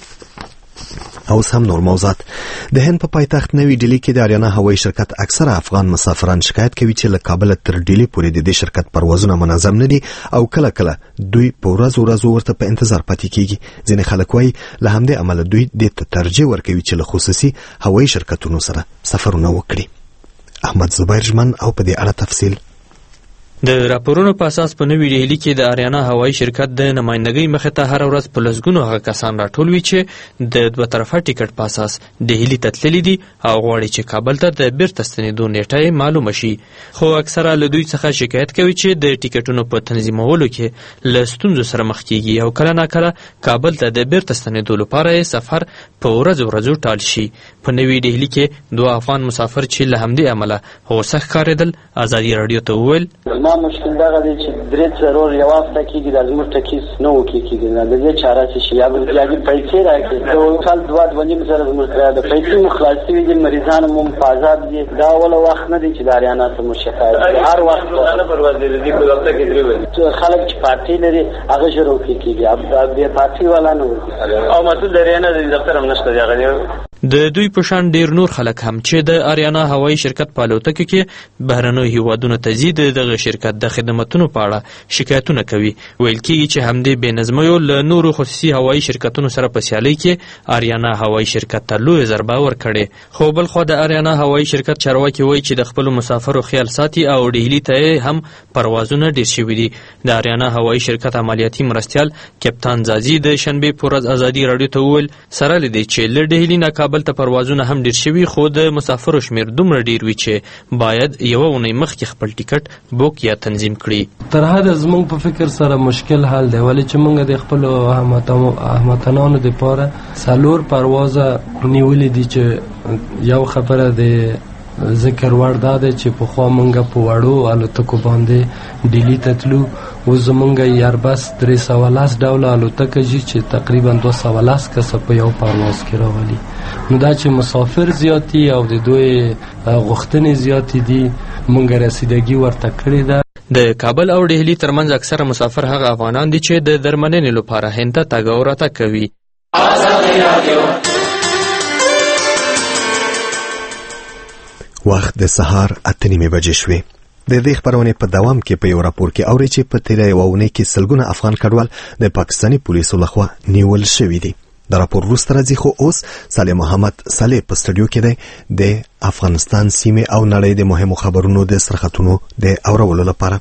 اوس هم نور موضوعات. د هند په پایتخت نوی ډیلی کې د آریانا هوایي شرکت اکثره افغان مسافران شکایت کوي چې له کابل تر ډیلی پورې د دې شرکت پروازونه منظم نه دي او کله کله دوی په ورځو ورته په انتظار پاتې کیږي. ځینې خلک وایي له همدې امله دوی دې ته ترجیح ورکوي چې له خصوصي هوایي شرکتونو سره سفرونه وکړي. احمد زبیر جمن او په دې اړه تفصیل.
د راپورونو په اساس په نوې ډیلی کې د آریانا هوایي شرکت د نمائندګۍ مخې ته هر ورځ په لسګونو هغه کسان راټول وي چې د دوه طرفه ټیکټ په اساس ډیلی ته تللي دي او غواړي چې کابل ته د بیرته ستنېدو نیټه معلومه شي. خو اکثره له دوی څخه شکایت کوي چې د ټیکټونو په تنظیمولو کې له ستونزو سره مخ کیږي او کله ناکله کابل ته د بیرته ستنېدو لپاره سفر په ورځو ټال شي. په نوې ډیلی کې دوه افغان مسافر چې له همدې عمله غوسه ښکارېدل ازادي راډیو ته وویل
ما مشکل دغه دی چې درې ضرور یو هفته کېږي د زموږ ټکیس نه وکېږي د دې چاره څه شي یا پیسې راکړي د کال 2.5 زره زموږ د پیسې مو خلاص شوي دي مریضان مو په آزاد دي دا اوله وخت نه دی چې د آریانا څخه مو شکایت هر وخت نه پرواز دی په هفته کې درې ورځې خلک چې پارټي لري هغه ژر وکېږي اب د پارټي والا نه او مسؤل د آریانا د دفتر هم نشته هغه
د دوی په شان ډیر نور خلک هم چې د آریانا هوایي شرکت په الوتکو کې بهرنیو هیوادونو ته ځي دغه شرکت د خدماتونو په اړه شکایتونه کوي. ویل کېږي چې همدې بې نظمیو له نورو خصوصي هوایي شرکتونو سره په سیالۍ کې آریانا هوایي شرکت ته لویه ضربه ورکړې. خو بلخوا د آریانا هوایي شرکت چارواکي وایي چې د خپلو مسافرو خیال ساتي او ډهلي ته هم پروازونه ډیر شوي دي. د آریانا هوایي شرکت عملیاتي مرستیال کپتان زازي د شنبې په ورځ ازادي راډیو ته وویل سره له دې چې له ډهلي نه کابل کابل ته پروازونه هم ډیر شوي، خو د مسافرو شمیر دومره ډیر وي چې باید یوه اونۍ مخکې خپل ټیکټ بوک یا تنظیم کړي.
تر حده زموږ په فکر سره مشکل حل دی، ولې چې موږ د خپلو هموطنانو دپاره 4 پروازه نیولي دي چې یو خبره د ذکر وړ دا دی چې پخوا موږ په وړو الوتکو باندې ډیلي ته تلو، اوس زموږ ایربس 310 ډوله الوتکه ځي چې تقریبا 210 کسه په یو پرواز کې راولي. نو دا چې مسافر زیاتی او د دوی غوښتنې زیاتې دي، موږ رسیدګي ورته کړې ده.
د کابل او ډهلي ترمنځ اکثره مسافر هغه افغانان دي چې د درمننې لپاره هند ته تګ او راتګ کوي.
وخت د سهار 8:30 بجې شوې. د دې خبرونې په دوام کې په یو راپور کې اوري چې په تیره یوه اونۍ کې سلګونه افغان کډوال د پاکستاني پولیسو لخوا نیول شوي دي. د راپور وروسته راځي، خو اوس صالح محمد صالح په سټډیو کې دی د افغانستان سیمې او نړۍ د مهمو خبرونو د سرخطونو د اورولو لپاره.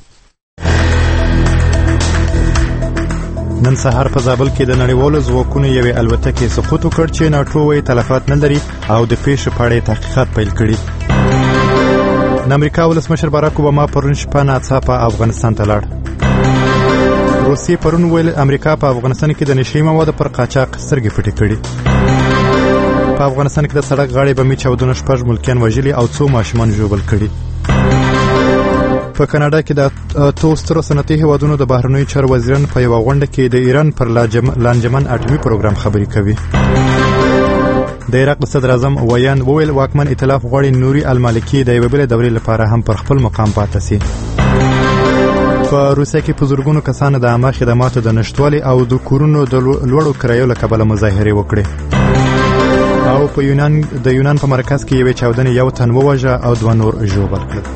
نن سهار په زابل کې د نړیوالو ځواکونو یوې الوتکې سقوط وکړ چې ناټو وايي تلفات نه لري او د پیښې په اړه تحقیقات پیل کړي. د امریکا ولسمشر باراک اوباما پرون شپه ناڅاپه افغانستان ته لاړ. روسیې پرون ویل امریکا په افغانستان کې د نشهیي موادو پر قاچاق سترګې پټې کړي. په افغانستان کې د سړک غاړې بمي چاودنو 6 ملکیان وژلي او 2 ماشومان ژوبل کړي. په کاناډا کې د 2 سترو صنعتي هیوادونو د بهرنیو چارو وزیران په یوه غونډه کې د ایران پر لانجمن اټومي پروګرام خبرې کوي. د عراق د صدر اعظم ویان وویل واکمن ائتلاف غواړي نوري المالکي د یوې بلې دورې لپاره هم پر خپل مقام پاتې شي. په روسیه کې په زرګونو کسانو د عامه خدماتو د نشټوالي او د کورونو د لوړو کرایو له کبله مظاهرې وکړې. او په یونان په مرکز کې یوې چاودنې 1 تن ووژه او 2 نور ژوبل کړل.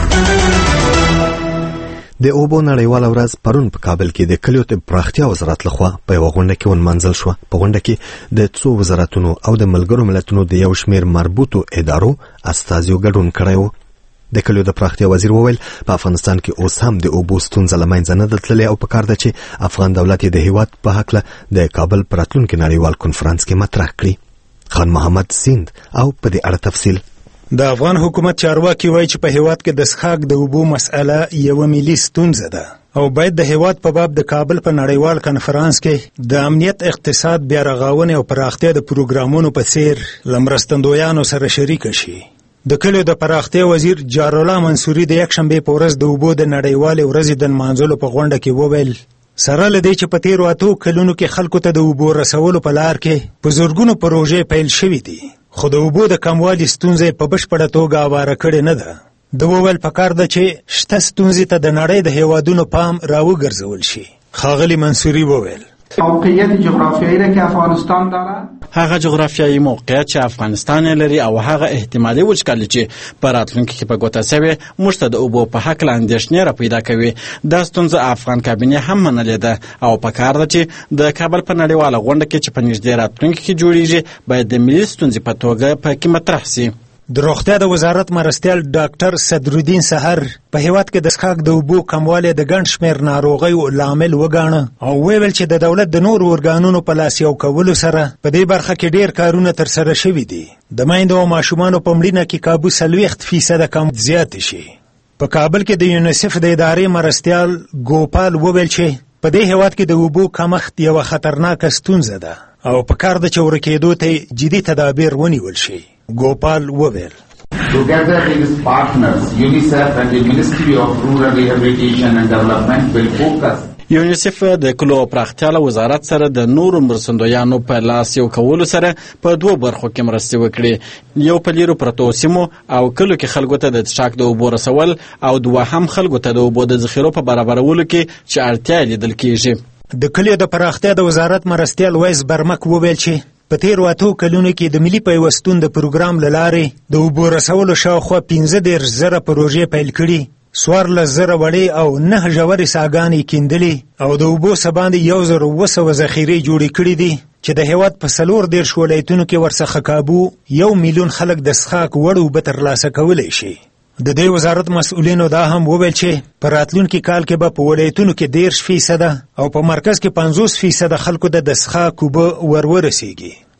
د اوبو نړیواله ورځ پرون په کابل کې د کلیو د پراختیا وزارت لخوا په یوه غونډه کې ونمانځل شوه. په غونډه کې د 2 وزارتونو او د ملګرو ملتونو د یو شمیر مربوطو ادارو استازیو ګډون کړی و. د کلیو د پراختیا وزیر وویل په افغانستان کې اوس هم د اوبو ستونزه له منځه نه ده تللې او پکار ده چې افغان دولت د هیواد په هکله د کابل په راتلونکي نړیوال کنفرانس کې مطرح کړي. خان محمد سیند او په دې اړه تفصیل.
د افغان حکومت چارواکي وایي چې په هیواد کې د څښاک د اوبو مسأله یوه ملي ستونزه ده او باید د هیواد په باب د کابل په نړیوال کنفرانس کې د امنیت، اقتصاد، بیا رغونې او پراختیا د پروګرامونو په څیر له مرستندویانو سره شریک شي. د کلیو د پراختیا وزیر جارالله منصوري د یکشنبې په ورځ د اوبو د نړیوالې ورځې د نمانځلو په غونډه کې وویل سره له دې چې په تیرو 8 کلونو کې خلکو ته د اوبو رسولو په لار کې په زرګونو پروژې پیل شوي دي، خو د اوبو د کموالي ستونزې په بشپړه توګه اواره کړې نه ده. د وویل پکار ده چې شته ستونزې ته د نړۍ د هیوادونو پام راوګرځول شي. ښاغلي منصوري وویل
موقعیت جغرافیایی را که افغانستان داره،
هغه جغرافیایي موقعیت چې افغانستان لري او هغه احتمالي وچکالي چې په راتلونکي کې په ګوته سوې موږ ته د اوبو په هکله اندېښنې را پیدا کوي. دا ستونزه افغان کابینې هم منلې ده او پکار ده چې د کابل په نړیواله غونډه کې چې په نږدې راتلونکي کې جوړیږي باید د ملي ستونزې په توګه پکې مطرح سي.
د روغتیا د وزارت مرستیال ډاکټر صدرالدین سحر په هیواد کې د څښاک د اوبو کموالی د ګڼ شمېر ناروغیو لامل وګاڼه او ویل چې د دولت د نورو ارګانونو په لاس یو کولو سره په دې برخه کې ډیر کارونه ترسره شوي دي. د میندو او ماشومانو په مړینه کې کابو 40% کم زیات شي. په کابل کې د یونیسف د ادارې مرستیال ګوپال وویل چې په دې هیواد کې د اوبو کمښت یوه خطرناکه ستونزه ده او پکار ده چې ورکېدو ته جدي تدابیر ونیول شي. ګوپال وویل
Together with partners, UNICEF and the Ministry of Rural Rehabilitation and Development will focus.
یونیسف د کلو پراختیا له وزارت سره د نورو مرستندویانو په لاس یو کولو سره په 2 برخو کې مرستې وکړي. یو په لیرو پرتو سیمو او کلو کې خلکو ته د څښاک د اوبو رسول او دوهم خلکو ته د اوبو د ذخیرو په برابرولو کې چې اړتیا لیدل کېږي.
د کلیو د پراختیا د وزارت مرستیال ویس برمک وویل چې په تیرو 8 کلونو کې د ملي پیوستون د پروګرام له لارې د اوبو رسولو شاوخوا 15,000 پروژې پیل کړي، 14,000 وړې او 9 ژورې څاګانې کیندلې او د اوبو څه باندې 1,200 ذخیرې جوړې کړي دي چې د هیواد په 14 ولایتونو کې ورڅخه کابو 1 میلیون خلک د څښاک وړ اوبه ترلاسه کولی شي. د دې وزارت مسؤلینو دا هم وویل چې په راتلونکي کال کې به په ولایتونو کې 10% او په مرکز کې 50% خلکو د څښاک اوبه ورورسیږي.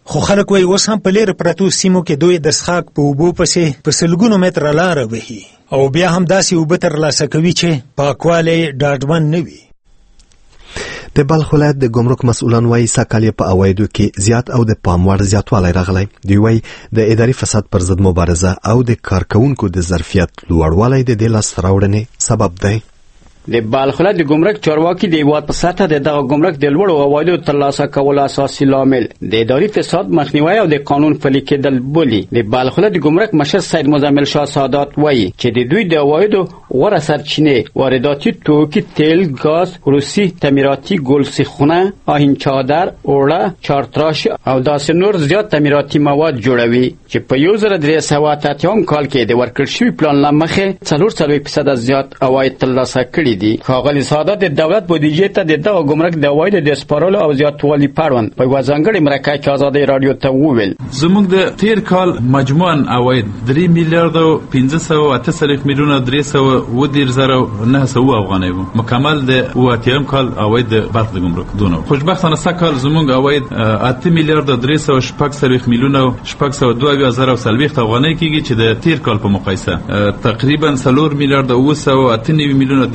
خو خلک وایي اوس هم په لیرې پرتو سیمو کې دوی د څښاک په اوبو پسې په سلګونو متره لاره وهي او بیا هم داسې اوبه ترلاسه کوي چې پاکوالی ډاډمن نه وي.
د بلخ ولایت د ګمرک مسؤلان وایي سږکال یې په عوایدو کې زیات او د پام وړ زیاتوالی راغلی. دوی وایي د اداري فساد پر ضد مبارزه او د کارکوونکو د ظرفیت لوړوالی د دې لاسته راوړنې سبب دی.
د بلخ ولایت د ګمرک چارواکي د هیواد په سطحه د دغه ګمرک د لوړو عوایدو ترلاسه کولو اساسي لامل د اداري فساد مخنیوی او د قانون پلي کېدل بولي. د بلخ ولایت د ګمرک مشر سید مزمل شاه سادات وایي چې د دوی د عوایدو غوره سرچینې وارداتي توکي، تیل، ګاز، روسي تعمیراتي ګلسیخونه، آهن چادر، اوړه، چارتراش او داسې نور زیات تعمیراتي مواد جوړوي چې په 1380 کال کې د ورکړل شوي پلان له مخې 4% زیات عواید ترلاسه کړي دي. ښاغلي سادات د دولت بودیجې ته د دغه ګمرک د عوایدو د سپارلو او زیاتوالي پروند په یوه ځانګړې مرکه کې ازادۍ راډیو ته وویل.
زموږ د تیر کال مجموعاً عواید 3 میلیارد و 538 میلیون 310,900 افغانۍ وو. مکمل د 80 کال عواید د بلخ د ګمرک دونه. خوشبختانه سږکال زموږ عواید 8 میلیارد 316 میلیون 702,040 افغانۍ کېږي چې د تیر کال په مقایسه تقریبا 4 میلیارد 998 میلیون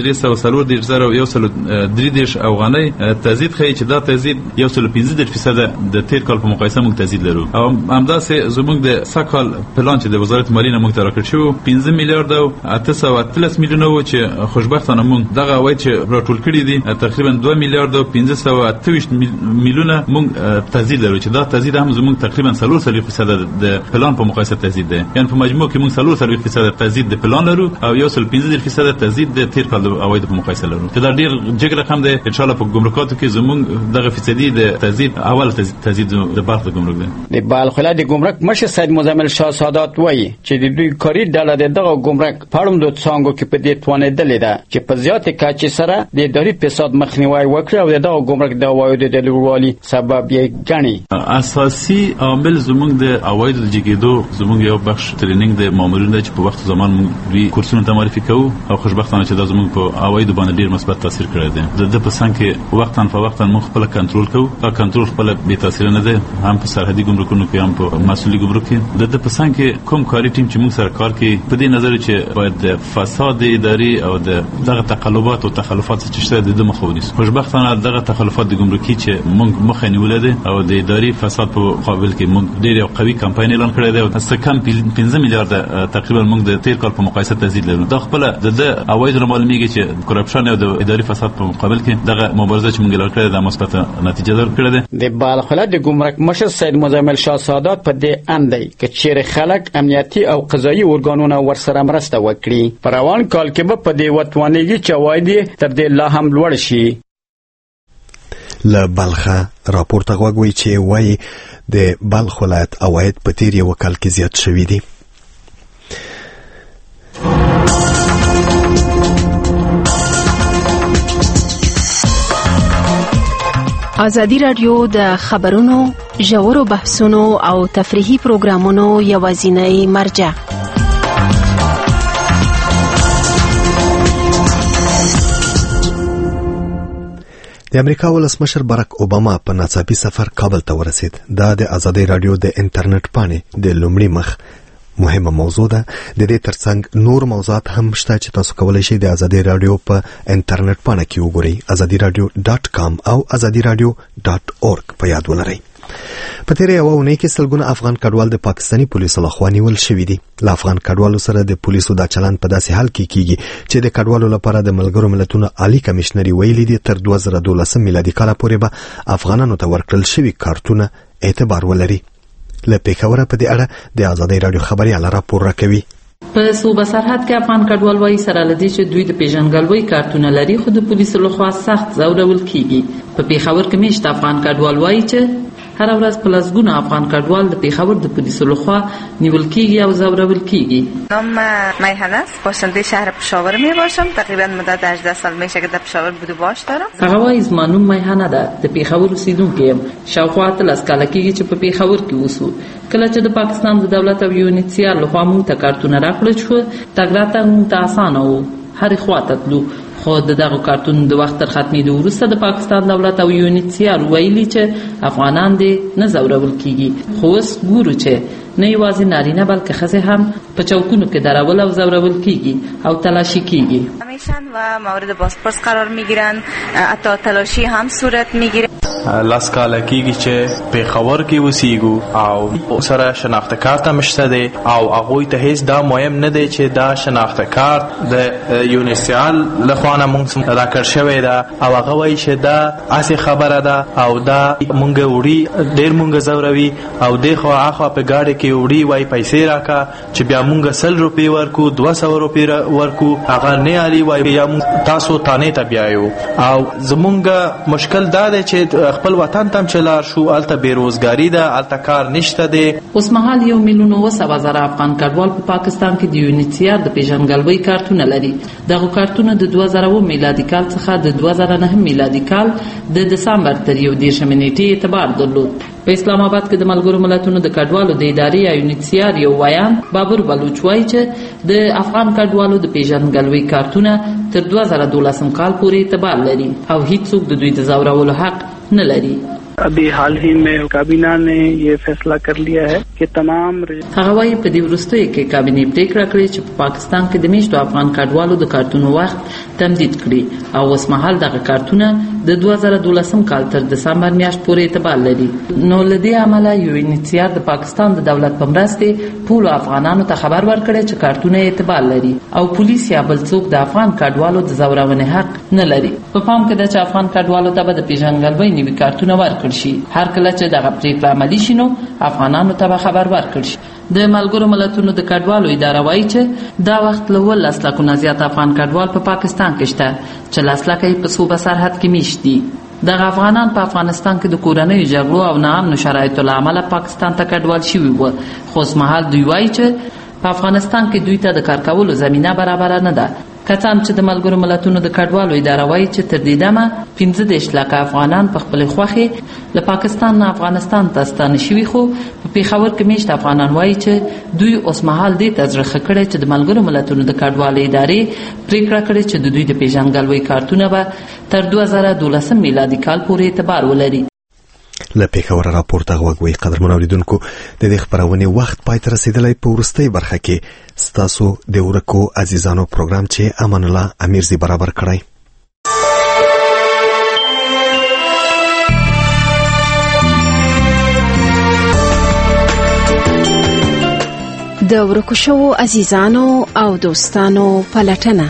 3,133 افغانۍ تزید ښیي چې دا تزید 115% د تیر کال په مقایسه موږ تزید لرو. او همداسې زموږ د سږکال پلان چې د وزارت مالیې نه موږ ته راکړل شوی 15 میلیارد 813 میلیونه و چې خوشبختانه موږ دغه عواید چې راټول کړي دي تقریبا 2 میلیارد 528 میلیونه موږ تزید لرو چې دا تزید هم زموږ تقریبا 4% د پلان په مقایسه تزید دی. یعنی په مجموع کې موږ 4% تزید د پلان لرو او 115% تزید د تیر کال عواید په مقایسه لرو چې دا ډیر جګ رقم دی. ان شاء الله په ګمرکاتو کې زموږ دغه فیصدي د تزید اول تزید د بلخ د ګمرک دی.
د بلخ ولایت د ګمرک مشر سید مزمل شاه سادات وایي چې د دوی کاري ډله د دغه ګمرک پړم د څانګو کې په دې توانېدلې ده چې په زیاتې کچې سره د اداري فساد مخنیوی وکړي او د دغه ګمرک د عوایدو د لوړوالي سبب یې ګڼي.
اساسي عامل زموږ د عوایدو د جګېدو زموږ یو بخش ټریننګ د مامورینو دی چې په وخت زمان موږ کورسونو ته معرفي کوو او خوشبختانه چې دا زموږ په عوایدو باندې ډیر مثبت تاثیر کړی دی. د په څنګ کې وختاً فوقتاً موږ خپل کنټرول کوو. دا کنټرول خپل بې تاثیر نه دی، هم په سرحدي ګمرکونو کې هم په مسؤلي ګمرک کې. د په څنګ کې کوم کاري ټیم چې موږ سره کار کوي په دې نظر چې باید د فساد اداري او دغه تقلبات او تخلفات چې شته د مخه ونیسو. خوشبختانه دغه تخلفات د ګمرکي چې موږ مخه نیولې ده او د اداري فساد په مقابل کې موږ ډیر یو قوي کمپاین اعلان کړی دی او څه کم 15 میلیارد تقریبا موږ د تیر کال په مقایسه تزید لرو. دا خپل د عواید معلومیږي چې کرپشن او د اداري فساد په مقابل کې دغه مبارزه چې موږ اعلان کړې ده مثبت نتیجه درکړې ده.
د بلخ ولایت د ګمرک مشر سید مزمل شاه سادات په دې اندی چې چیرې خلک امنیتي او قضایي ارګانونه ورسره مرسته وکړي. په روان کال کې به په دې وتوانېږي چې عواید تر دې لا هم لوړ شي.
له بلخه راپورته غوږ وی چې وایي د بلخ ولایت عواید په تیر یو کال کې زیات شوي دي.
ازادي راډیو د خبرونو ژورو بحثونو او تفریحي پروګرامونو یوازینی مرجع.
د امریکا ولسمشر باراک اوباما په ناڅاپي سفر کابل ته ورسید. دا د ازادي راډیو د انټرنیټ پاڼې د لومړي مخ مهمه موضوع ده. د دې ترڅنګ نور موضوعات هم شته چې تاسو کولای شئ د ازادي راډیو په انټرنیټ پاڼه کې وګورئ. azadiradio.com او azadiradio.org په یاد ولرئ. په تیرې یوه اونۍ کې سلګونه افغان کډوال د پاکستاني پولیسو لخوا نیول شوي دي. له افغان کډوالو سره د پولیسو دا چلند په داسې حال کې کیږي چې د کډوالو لپاره د ملګرو ملتونو عالی کمشنري ویلي دي تر 2012 میلادي کال پورې به افغانانو ته ورکړل شوي کارتونه اعتبار ولري. له پیښوره په دې اړه د ازادي راډیو خبريال راپور راکوي.
په صوبه سرحد کې افغان کډوال وایي سره لدی چې دوی د پیژنګلوي کارتونه لري خو د پولیسو لخوا سخت ځورول کیږي. په پیښور کې میشت افغان کډوال وایي چې هر ورځ په لسګونه افغان کډوال د پیښور د پولیسو لخوا نیول کیږي او ځورول کیږي.
نام میهنه است، باشنده شهر پشاور می باشم. تقریبا مدت 18 سال میشه که در پشاور بود و باش دارم.
هغه وایي زما نوم میهنه ده، د پیښور اوسیدونکی یم. شاوخوا 13 کاله کېږي چې په پیښور کې اوسو. کله چې د پاکستان د دولت او یونیسیار لخوا موږ ته کارتونه راکړل شو تګ راتګ موږ ته اسانه و، هرې خوا ته تلو. خو دغه کارتون د وخت تر ختمېدو وروسته د پاکستان دولت او یونیسیار ویلي چې افغانان دې نه ځورول کیږي. خو اوس ګورو چې نه یوازې نارینه بلکې ښځې هم په چوکونو کې درول او ځورول کیږي او تلاشی کیږي.
همیشن و مورد بازپرس قرار میگیرن، حتی تلاشی هم صورت میگیره.
لاس کاله کیږي چې پیښور کې وسیږو او سره شناخته کارت هم شته دی او هغوی ته هیڅ دا مهم نه دی چې دا شناخته کارت د یونیسیال لخوا نه موږ راکړ شوی ده او هغه وایي چې دا هسې خبره ده او دا موږ وړي ډېر موږ ځوروي او دې خوا هخوا په ګاډۍ کې وړي وایي پیسې راکړه چې بیا موږ 100 روپۍ ورکو 200 روپۍ ورکو هغه نه علي وایي یا تاسو تانې ته بیایو او زمونږ مشکل دا دی چې خپل وطن ته چې لاړ شو هلته بېروزګاري ده، هلته کار نشته دی.
اوس مهال 1,700,000 افغان کډوال په پاکستان کې د یونیسیار د پیژنګلوۍ کارتونه لري. دغه کارتونه د 2000 میلادي کال څخه د 2009 میلادي کال د دسمبر تر 11 نیټې اعتبار درلود. په اسلام آباد کې د ملګرو ملتونو د کډوالو د ادارې یا یونیسیار یو ویان بابر بلوچ وایي چې د افغان کډوالو د پیژنګلوۍ کارتونه تر 2012 کال پورې اعتبار لري او هیڅوک د دوی د ځورولو حق न लड़ी.
अभी हाल ही में काबीना ने ये फैसला कर लिया है कि तमाम
هغه په دې وروستیو کې کابینه پریکړه کړې چې په پاکستان کې د میشتو افغان کډوالو د کارتونو وخت تمدید کړي او اوس مهال دغه کارتونه د 2012 کال تر دسمبر میاشت پورې اعتبار لري. نو لدې عمله یونیسیار د پاکستان د دولت په مرسته ټول افغانانو ته خبر ورکړي چې کارتونه اعتبار لري او پولیس یا بل څوک د افغان کډوالو د ځورونې حق نه لري. په پام کې ده چې افغان کډوالو ته به د پیژنګلوۍ نوي کارتونه ورکړي شي. هر کله چې دغه پریکړه عملي شي نو افغانانو ته به خبر ورکړي شي. د ملګرو ملتونو د کډوالو اداره وایي چې دا وخت له 10 لکه نه زیات افغان کډوال په پاکستان کې شته چې 10 لکه په صوبه سرحد کې میشت دي. دغه افغانان په افغانستان کې د کورنیو جګړو او ناامنو شرایطو له امله پاکستان ته کډوال شوي وو. خو اوس مهال دوی وایي چې په افغانستان کې دوی ته د کار کولو زمینه برابره نه ده. کتام چې د ملګرو ملتونو د کډوالو اداره وایي چې تر دې دمه 15 لکه افغانان په خپل خوخي له پاکستان نه افغانستان ته ستانه شوي، خو په پیښور کې میشت افغانان وایي چې دوی اوس مهال دې تزرخه کړي چې د ملګرو ملتونو د کډوالو ادارې پریکړه کړې چې د دوی د پیژنګلوۍ کارتونه به تر 2012 میلادي کال پورې اعتبار ولري.
له پیښور راپورته غوږوي. قدرمن اوریدونکو، د دې خبرونې وخت پای ته رسیدلی. په وروستۍ برخه کې ستاسو د ورکو عزیزانو پروګرام چې امان الله امیرزی برابر کړی.
د ورکو شوو عزیزانو او دوستانو پلټنه.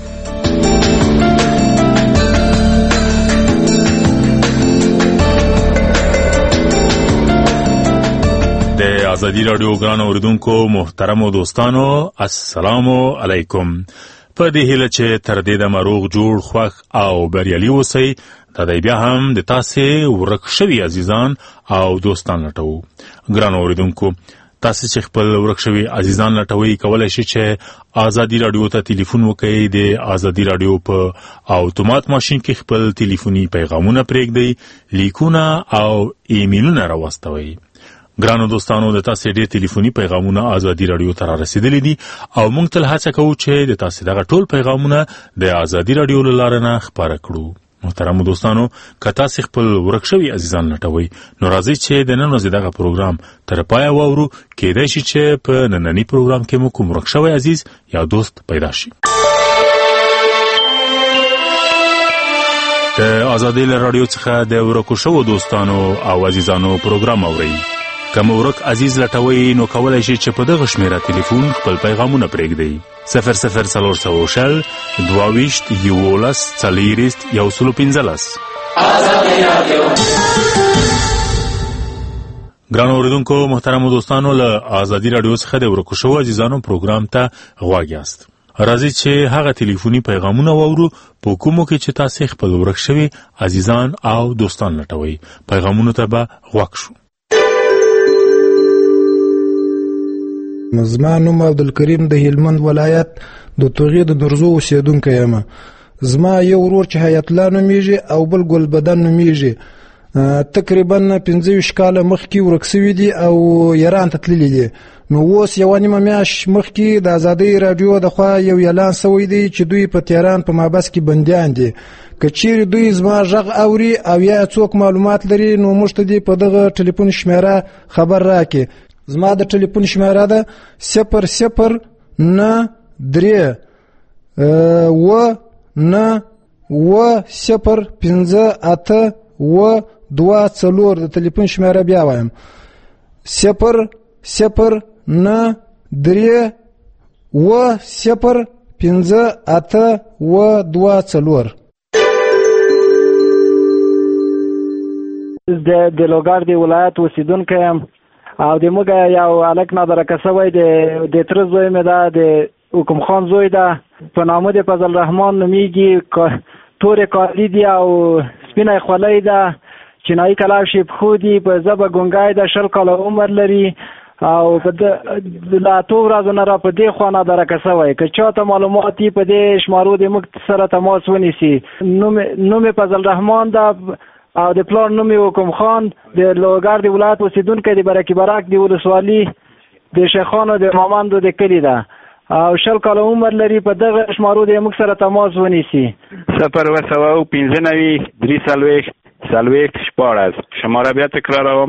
آزادی رادیو ګران اوریدونکو، محترمو دوستانو، السلام علیکم. په دې هیله چې تر دې دمه روغ جوړ خوښ او بریالي اوسئ. دا دی بیا هم د تاسې ورک شوي عزیزان او دوستان لټوو. ګران اوریدونکو، تاسې چې خپل ورک شوي عزیزان لټوئ، کولی شئ چې آزادی رادیو ته ټلیفون وکړئ. د آزادی رادیو په اتومات ماشین کې خپل ټلیفوني پیغامونه پرېږدئ، لیکونه او ایمیلونه راواستوئ. ګرانو دوستانو، د تاسې ډېر ټلیفوني پیغامونه آزادي رادیو ته را رسېدلي دي او موږ تل هڅه کوو چې د تاسې دغه ټول پیغامونه د آزادي رادیو له لارې نه خپاره کړو. محترمو دوستانو، که تاسې خپل ورک شوي عزیزان لټوئ، نو راځئ چې د نن ورځې دغه پروګرام تر پایه واورو. کیدای شي چې په ننني پروګرام کې مو کوم ورک شوی عزیز یا دوست پیدا شي. د آزادي رادیو څخه د ورکو شوو دوستانو او عزیزانو پروګرام اورئ. که مو ورک عزیز لټوئ، نو کولی شئ چې په دغه شمیره ټلیفون خپل پیغامونه پرېږدئ. 0040 22 11 40 115. ګران اوریدونکو، محترمو دوستانو، له آزادي رادیو څخه د ورکو شوو عزیزانو پروګرام ته غوږ یاست. راځئ چې هغه ټلیفوني پیغامونه واورو په کومو کې چې تاسې خپل ورک شوي عزیزان او دوستان لټوئ. پیغامونو ته به غوږ شو.
زما نوم عبدالکریم د هلمند ولایت د توغې د درزو اوسیدونکی یم. زما یو ورور چې حیات الله نومیږي او بل ګل بدن نومیږي. تقریبا 15 کاله مخکې ورک شوي دي او ایران ته تللي دي. نو اوس یوه نیمه میاشت مخکې د ازادۍ راډیو د خوا یو اعلان شوی دی چې دوی په تهران په محبس کې بندیان دي. که چیرې دوی زما غږ اوري او یا څوک معلومات لري نو موږ ته دې په دغه ټلیفون شمیره خبر راکړي. زما د ټلیفون شمیره ده 009-3-9-0-5-8-2-4 د ټلیفون شمیره بیا وایم 009-3-9-0-5-8-2-4.
د لوګر دی ولایت اوسیدونکی یم او د موږ یو هلک نادرکه شوی د تره زوی مې ده د حکم خان زوی ده په نامه د فضل رحمان نومیږي. تورې کالي دي او سپینه خولۍ ده چینایي کلاوشې پښو دي په ژبه ګونګی ده 20 کاله عمر لري او له 8 ورځو نه را په دې خوا نادرکه شوی. که چاته معلومات یې په دې شمارو د موږ سره تماس ونیسي. نوم فضل رحمان ده او د پلار نوم حکم خان د لوګر دی ولایت اوسیدونکی د برکي برک دی ولسوالي د شیخانو د اماماندو د کلي ده او 20 کاله عمر لري. په دغه شمارو د موږ سره تماس ونیسي.
015-40-14 شماره بیا تکراروم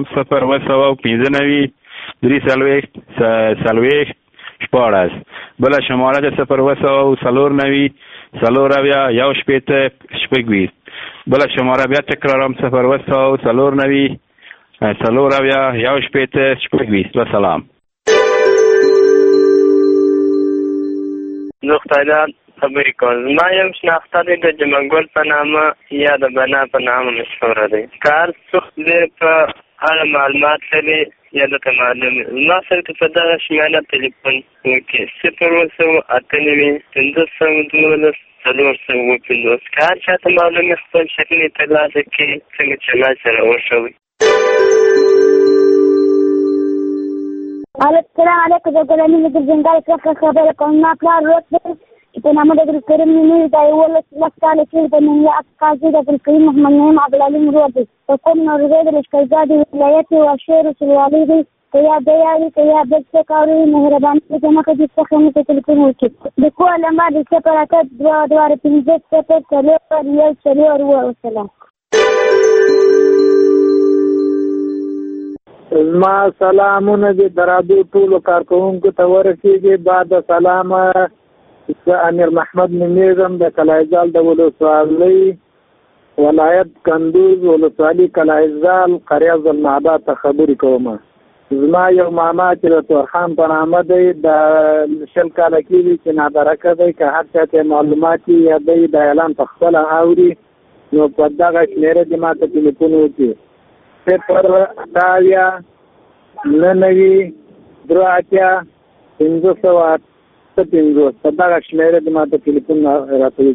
015-40-14 بله شماره د 0-4-90-1 بله شماره بیا تکرارم 0-4-90-1 و سلام.
زختایدان خبرې کول. ما یم شناخته دی د جمعګل په نامه یا د بنا په نامه مشهوره دی. کار څوک دی په اړه معلومات لري یا درته معلوم ما سره په دغه شمېره تلیفون وکړي 0-5-15-450 کار چاته معلومې خپل شکلې ترلاسه کړي څنګه چې ما سره وشوي.
السلام علیکم د ګلاني مدیر جنګال څخه خبره کوم. ما پلار روت په نامه د ګلکریم نیمه د ولس لکاله کې د نومي قاضي د ګلکریم محمد نعیم عبدالعلیم روت په کوم نورګي د لشکرزادي ولایت او شهر سلوالي دی که یا دیاري که یا بل څه کاري مهرباني وکړئ مخه دې څخه مې ټلیفون وکړي. د کور لمبر د 0-8-2-5-0-4 وسلام.
زما سلامونه دې د راډیو ټولو کارکوونکو ته ورسېږي. بعد سلامه زه امیر محمد نومیږم د کلایزال د ولسوالۍ ولایت کندوز ولسوالي کلایزال قریه ذوالمعبد ته خبرې کوم. زما یو ماما چې د تورخان په نامه دی د 20 کاله کېږي چې نادرکه دی. که هر چا ته معلومات یا دی د اعلان په خپله اوري نو په دغه شمېره دې ما ته ټلیفون وکړي 0-90-3-8-550 په دغه شمېره دې ما ته ټلیفون راکوي.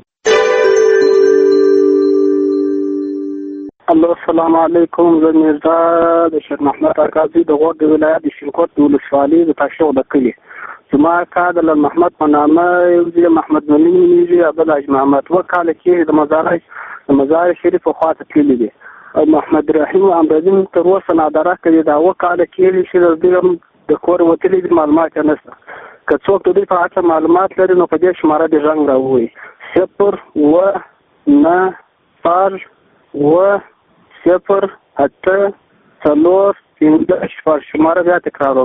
السلام علیکم. زه میرزا د شیخ محمد اکاظي د غور د ولایت د شینکوټ د ولسوالۍ د تاشو د کلي. زما کار د محمد په نامه یو محمد ولي نومیږي بل حاج محمد 2 کاله کې د مزار شریف په خوا ته تللی دی. محمد رحیم امرزین تر اوسه نادرکه دی. دا 2 کاله کېږي چې د کور وتلي دي معلومات یې نشته. که څوک د دوی په اړه معلومات لري نو په دې شماره دې غږ راووایي 0-9-4-0-8-4 شماره بیا تکراروم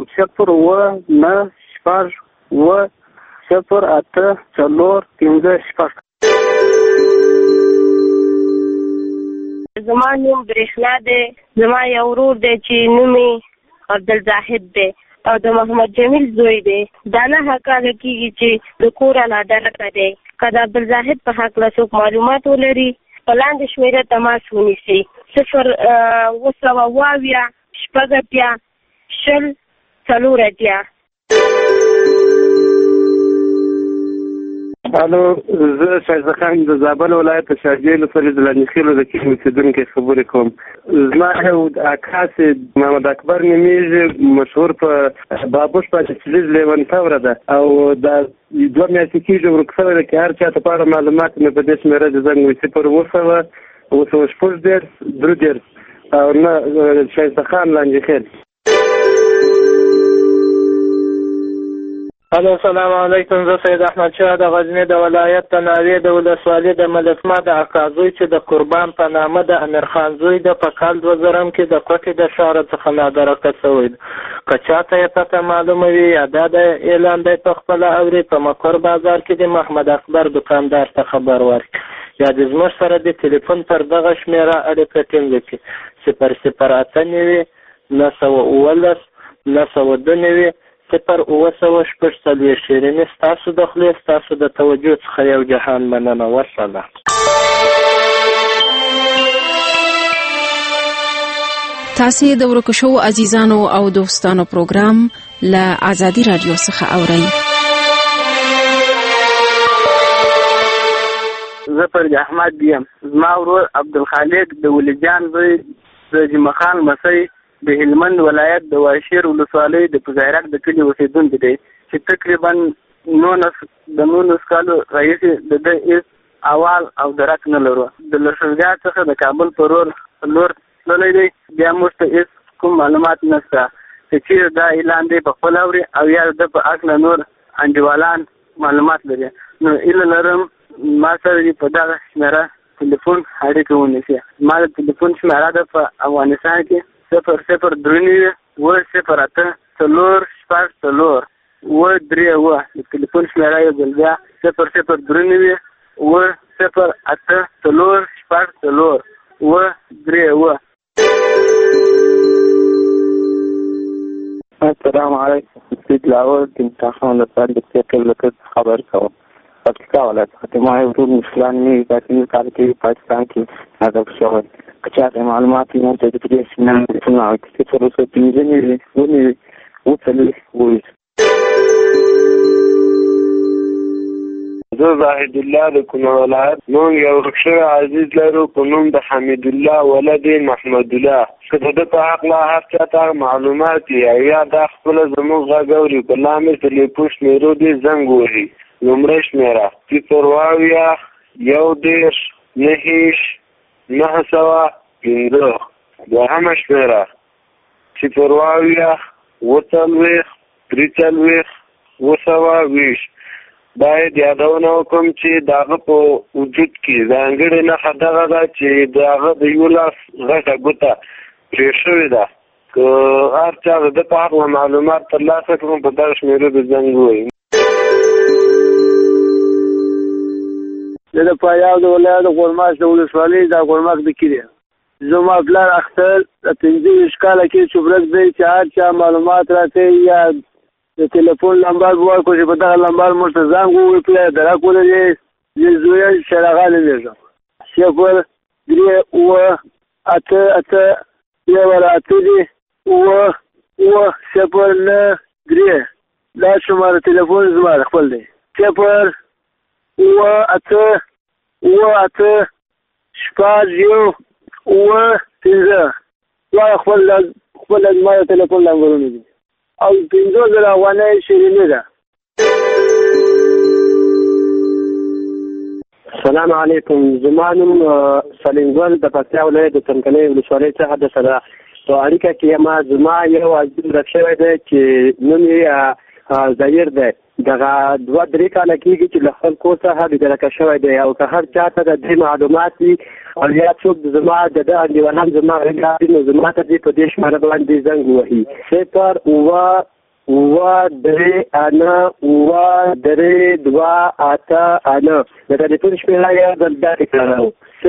0-9-4-0-8-4
زما نوم برېښنا دی. زما یو ورور دی چې نوم یې عبدالزاهد دی او د محمد جمیل زوی دی. دا 9 کاله کېږي چې د کوره نادرکه دی. که د عبدالزاهد په هکله څوک معلومات ولري په لاندې شمېره تماس ونیسي 0-2-8-4
الو زه شایسته خان د زابل ولایت شارجې له فرید لنیخیلو د کې اوسېدونکی خبرې کوم. زما یو اکاس محمد اکبر نومیږي مشهور په بابوش پاتې چلیز لیونتوره ده او د 2 میاشتې کېږي ورک شوی ده. که هر چا ته په اړه معلومات مې په دې شمېره د زنګ وي 0-2-8-3 او نه شایسته خان لانجخیل.
السلام علیکم. زه سید احمد شاه د غزنی د ولایت د ناوې د ولسوالۍ د ملکما د اکازوی چې د قربان په نامه د امیر خان زوی د په کال 2000 کې د کوټې د ښار څخه نادرکه شوی دی. که چاته یې پته معلومه وي یا دا د اعلان دی په خپله اوري، په مکور بازار کې د محمد اکبر دکاندار ته خبر ورکړي یا د زموږ سره د تلیفون پر دغه شمېره اړیکه ټینګه کړي 008 919 902 0 شیریني. ستاسو د خولې ستاسو د توجه څخه یو جهان مننه. وسلام.
تاسې د ورکو شوو عزیزانو او دوستانو پروګرام له آزادي رادیو څخه اورئ.
زه فرج احمد یم. زما ورور عبدالخالق د ولیجان زوی د جمعخان مسۍ د هلمند ولایت د واشیر ولسوالۍ د پزایرک د کلي اوسېدونکی دی چې تقریبا 19 کالو راهیسې د ده هېڅ احوال او درک نه لرو. د لښکرګاه څخه د کابل په لور تللی دی. بیا موږ ته هېڅ کوم معلومات نشته چې چېرې دا اعلان دی په خپل اوري او یا د په هکله نور انډیوالان معلومات لري. نو هیله لرم ما سره په دغه شمېره تلیفون اړیکه ونیسي. ما د تلیفون شمېره ده په افغانستان کې 003 008 4 4 د تلیفون شمېره یو ځل بیا 003 008 4
السلام علیکم. سید لاور د امتحان لپاره د فکر لکه خبر کوم. پکتیکا ولایت خاتمه ورور مسلمان می داخلي کار کې پاکستان کې هدف شوی. کچا معلومات یې مونږ ته د دې سینه په نوو کې څه څه پیژنې ونی وڅلې وې.
زه زاهد الله د کونړ ولایت. نو یو رخصه عزیز لرو په نوم د حمید الله ولد محمد الله. که د په حق لا هر چاته معلومات یا د خپل زموږ غاګوري په لامه تلیفون شمیرو دي زنګ وهي. لومړی شمیره 0 1 9 905. دوهمه شمیره 0 3 باید یادونه وکړم چې دغه په وجود کې ځانګړې نښه دغه ده چې دغه د یو لاس غټه ګوته پرې شوې ده. که هر چا د په هغه معلومات ترلاسه کړم په دغه شمېرو د زنګ ووایي.
زه د فاریاب د ولایت غورماش د ولسوالۍ د غورماش د کلي. زما پلار اختر د 15 کاله کې چې ورځ دی چې هر چا معلومات راکوي یا د ټلیفون نمبر ورکړو چې په دغه نمبر موږ ته زنګ وکړي درک ولري. زه زوی شرغال لیږم 0 3 8 8 0 دا شماره تلیفون زما خپل دی 0 8 8 دا خپل زما تلیفون نمبرونه دي او 50,000 افغانۍ شیریني ده.
السلام علیکم. زما نوم سلیم ګل د پکتیا ولایت د څمکنۍ ولسوالۍ څخه د سره په اړیکه کې یم. زما یو عزیز ورک شوی دی چې نوم یې ظهیر دی. دغه 2-3 کاله کېږي چې له خپل کور څخه بېدرکه شوی دی او که هر چا ته د دې معلومات وي او یا څوک زما د ده انډیوالان زما غږ نو زما ته دې په دې شماره باندې زنګ ووهي 0 د ټلیفون شمېره یې ځل بیا تکراروم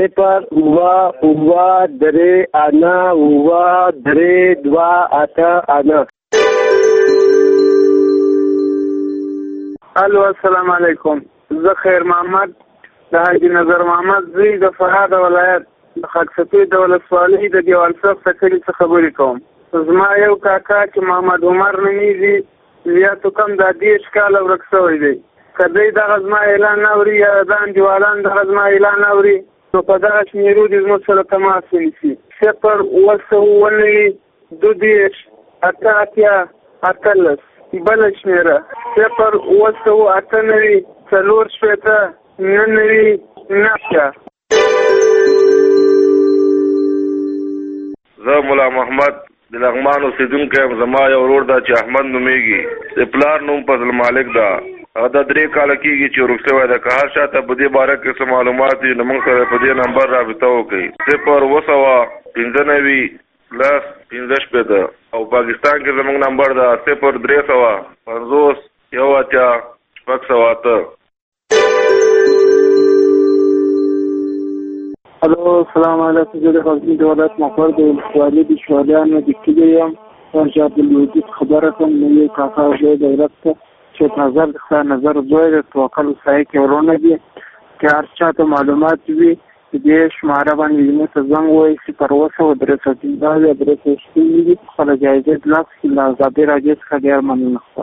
0
الو السلام علیکم. زه خیر محمد د حاجي نظر محمد زوی د فراه د ولایت د خاکسفید د ولسوالۍ د دیوالصف د کلي څخه خبرې کوم. زما یو کاکا چې محمد عمر نومیږي زیاتو کم د 10 کاله ورک شوی دی. که دی دغه زما اعلان نه اوري یا د انډیوالان دغه زما اعلان نه اوري نو په دغه شمېرو دې زموږ سره تماس ونیسي 0 2 8 بل شمیره 0 8 4 9
زه مولا محمد د لغمان اوسیدونکی یم. زما یو ورور ده چې احمد نومیږي، د پلار نوم فضل مالک ده. هغه د 3 کاله کېږي چې ورک شوی ده. که هر چا ته په دې باره کې څه معلومات وي نو موږ سره په دې نمبر رابطه وکړئ 0 15 او پاکستان کې زموږ نمبر ده 0 350
الو السلام علیکم. زه د غزني د ولایت مقر د ولسوالۍ د شوالیانو د کلي یم. ورشي عبدالوجود خبره کوم. نوی کاکا زوی دولت ته چې نظر د نظر زوی د توکل سایه کې ورونه دي. که هر چا ته معلومات وي دې شماره باندې زموږ ته زنګ ووایي 0 خپله جایزه ترلاسه کړي. له ازادۍ راډیو څخه ډېر مننه.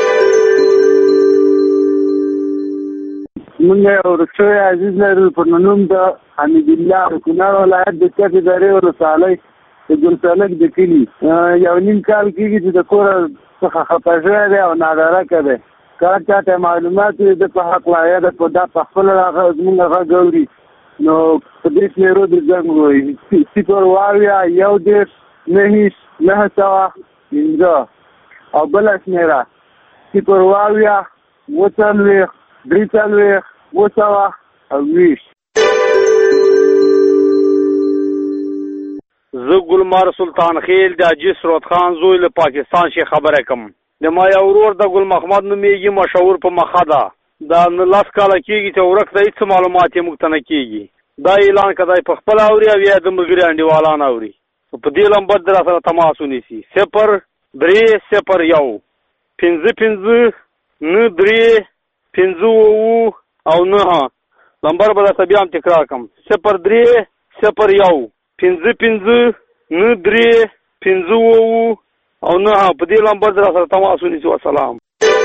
موږ یو ورک شوی عزیز لرو په نوم د حمید الله د کونړ ولایت د چک درې ولسوالۍ د ګلسلک د کلي. یو نیم کال کېږي چې د کور څخه خفه شوی دی او نادارکه دی. که هر چا ته معلومات وي د په حق لایه ده په دا په خپله زموږ غږ اوري نو په دې شمېرو د زنګ ووایي 0 9 9 او بله شمېره 0 3
زه ګلمار سلطان خیل د حاجي سرود خان زوی له پاکستان شي خبره کوم. د ما یو ورور د ګل محمد نومیږي، مشهور په مخه ده. دا 10 کاله کېږي چې ورک د هېڅ معلومات یې موږ ته نه کېږي. دا اعلان که دی په خپله اوري او یا د ملګري انډیوالان اوري په دې لمبر در سره تماس ونیسي 0 3 0 1 55 9 3 او 9 لمبر به درته بیا هم تکرار کړم 0 3 0 1 55 9 3 او 9 په دې لمبر در سره تماس ونیسي. والسلام.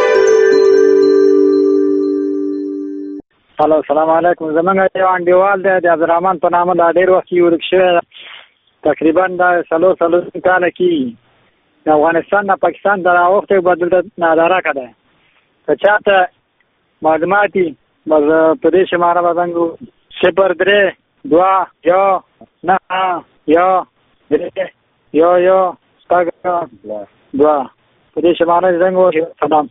هلو السلام علیکم. زمونږ یو انډیوال دی د عبدالرحمن په نامه دا ډېر وخت ورک شوی تقریبا دا 3 کاله کېږي. د افغانستان نه پاکستان ته راوښتی به دلته نادارکه دی. که چاته معلومات وي بس په دې شماره به زنګ 0 3 2 1 9 1 3 1 2 په دې شماره زنګ ووهي. سلام.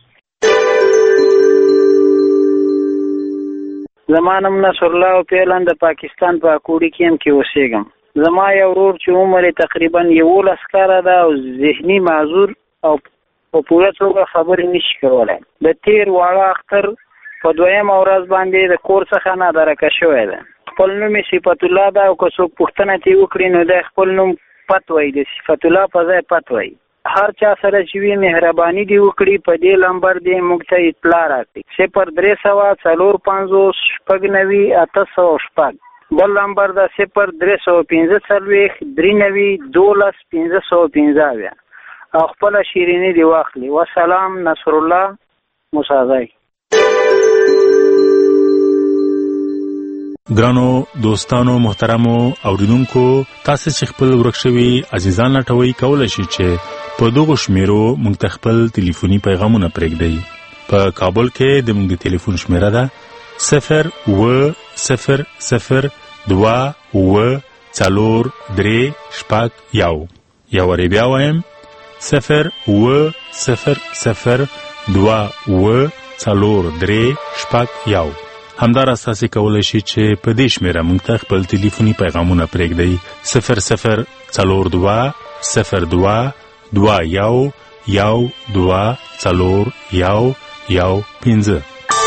زما نوم نصر الله پیلان د پاکستان په کوډي کې هم کې اوسېږم. زما یو ورور چې عمر تقریبا 11 کاله ده او ذهني معذور او په پوره توګه خبرې نشي کولی. د تیر واړه اختر په 2مه ورځ باندې د کور څخه نادارکه شوی ده. خپل نوم یې صفت الله ده او که څوک پوښتنه ترې وکړي نو د خپل نوم پت وایي، د صفت الله په ځای پت وایي. هر چا سره چې وي مهرباني دې وکړي په دې لمبر دې موږ ته اطلاع راکړي 0 3 4 5 9 8 بل لمبر ده 0 345 3 12 515 او خپله شیریني دې واخلي. وسلام. نصر الله موسازی.
ګرانو دوستانو محترمو اوریدونکو، تاسو چې خپل ورک شوي عزیزان لټوي کولای شئ چې په دغه شمیرو موږ ته خپل ټلیفوني پیغامونه پرېږدئ. په کابل کې د موږ د ټلیفون شمیره ده 0 0 0 2 4 3 1 یا ور بیا وایم 0 0 0 2 4 3 1 همدار اساسي کولای شي چې په دې شمیره موږ ته خپل ټلیفوني پیغامونه پرېږدئ 0 0 4 2 0 2 2 1 1 2 4 1 1 5.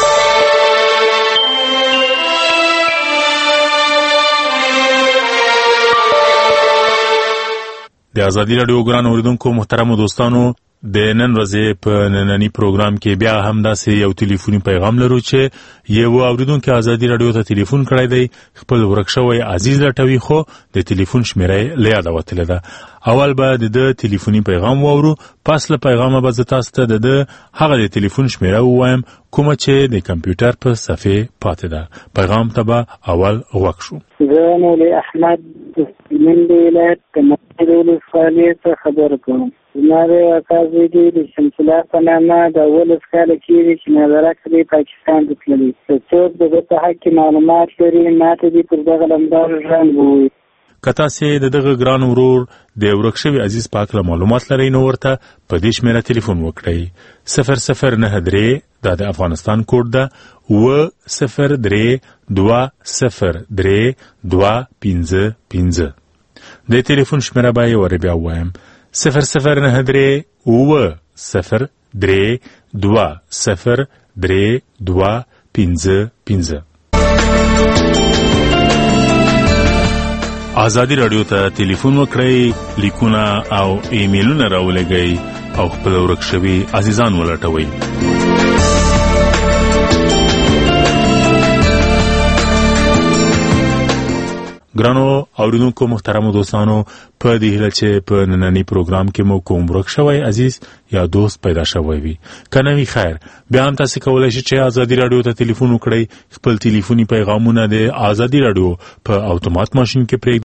د ازادي رادیو ګران اوریدونکو محترمو دوستانو، د نن ورځې په نننی پروګرام کې بیا هم داسې یو ټلیفوني پیغام لرو چې یو اوریدونکو ازادي رادیو ته ټلیفون کړی دی، خپل ورک شوی عزیز لټوي خو د ټلیفون شمیره له یاده وتلې ده. اول به د ټلیفوني پیغام واورو، پس له پیغامه به زه تاسو ته د هغه د ټلیفون شمیره ووایم کومه چې د کمپیوټر په صفحې پاتې ده. پیغام ته به اول غوږ شو.
زه مولوي احمد د هلمند ولایت د مقر ولسوالۍ څخه خبره کوم. زما د اکا زوی دی د شمس الله په نامه د 11 کاله کېږي چې نظارک دی پاکستان ته تللی. که څوک د ده په حق کې معلومات لري ما ته دې پر دغه لمبر ژوند ووایي.
کتا سي دغه ګران ورور د ورک شوی عزیز پاک له معلومات لري نو ورته په دې شمیره ټلیفون وکړئ 0093 دا د افغانستان کوډ ده 003203255 د ټلیفون شمیره به ور بیا وایم 0093 003203255 آزادی رادیو ته ټلیفون وکړئ لیکونه او ایمیلونه راولګئ او خپل ورک شوي عزیزان ولټوئ ګرانو اوریدونکو محترمو دوستانو په دې هیله چې په نننی پروګرام کې مو کوم ورک شوی عزیز یا دوست پیدا شوی وي کنه وی خیر بیا هم تاسو کولای شئ چې آزادی رادیو ته ټلیفون وکړئ خپل ټلیفوني پیغامونه د آزادی رادیو په اتومات ماشين کې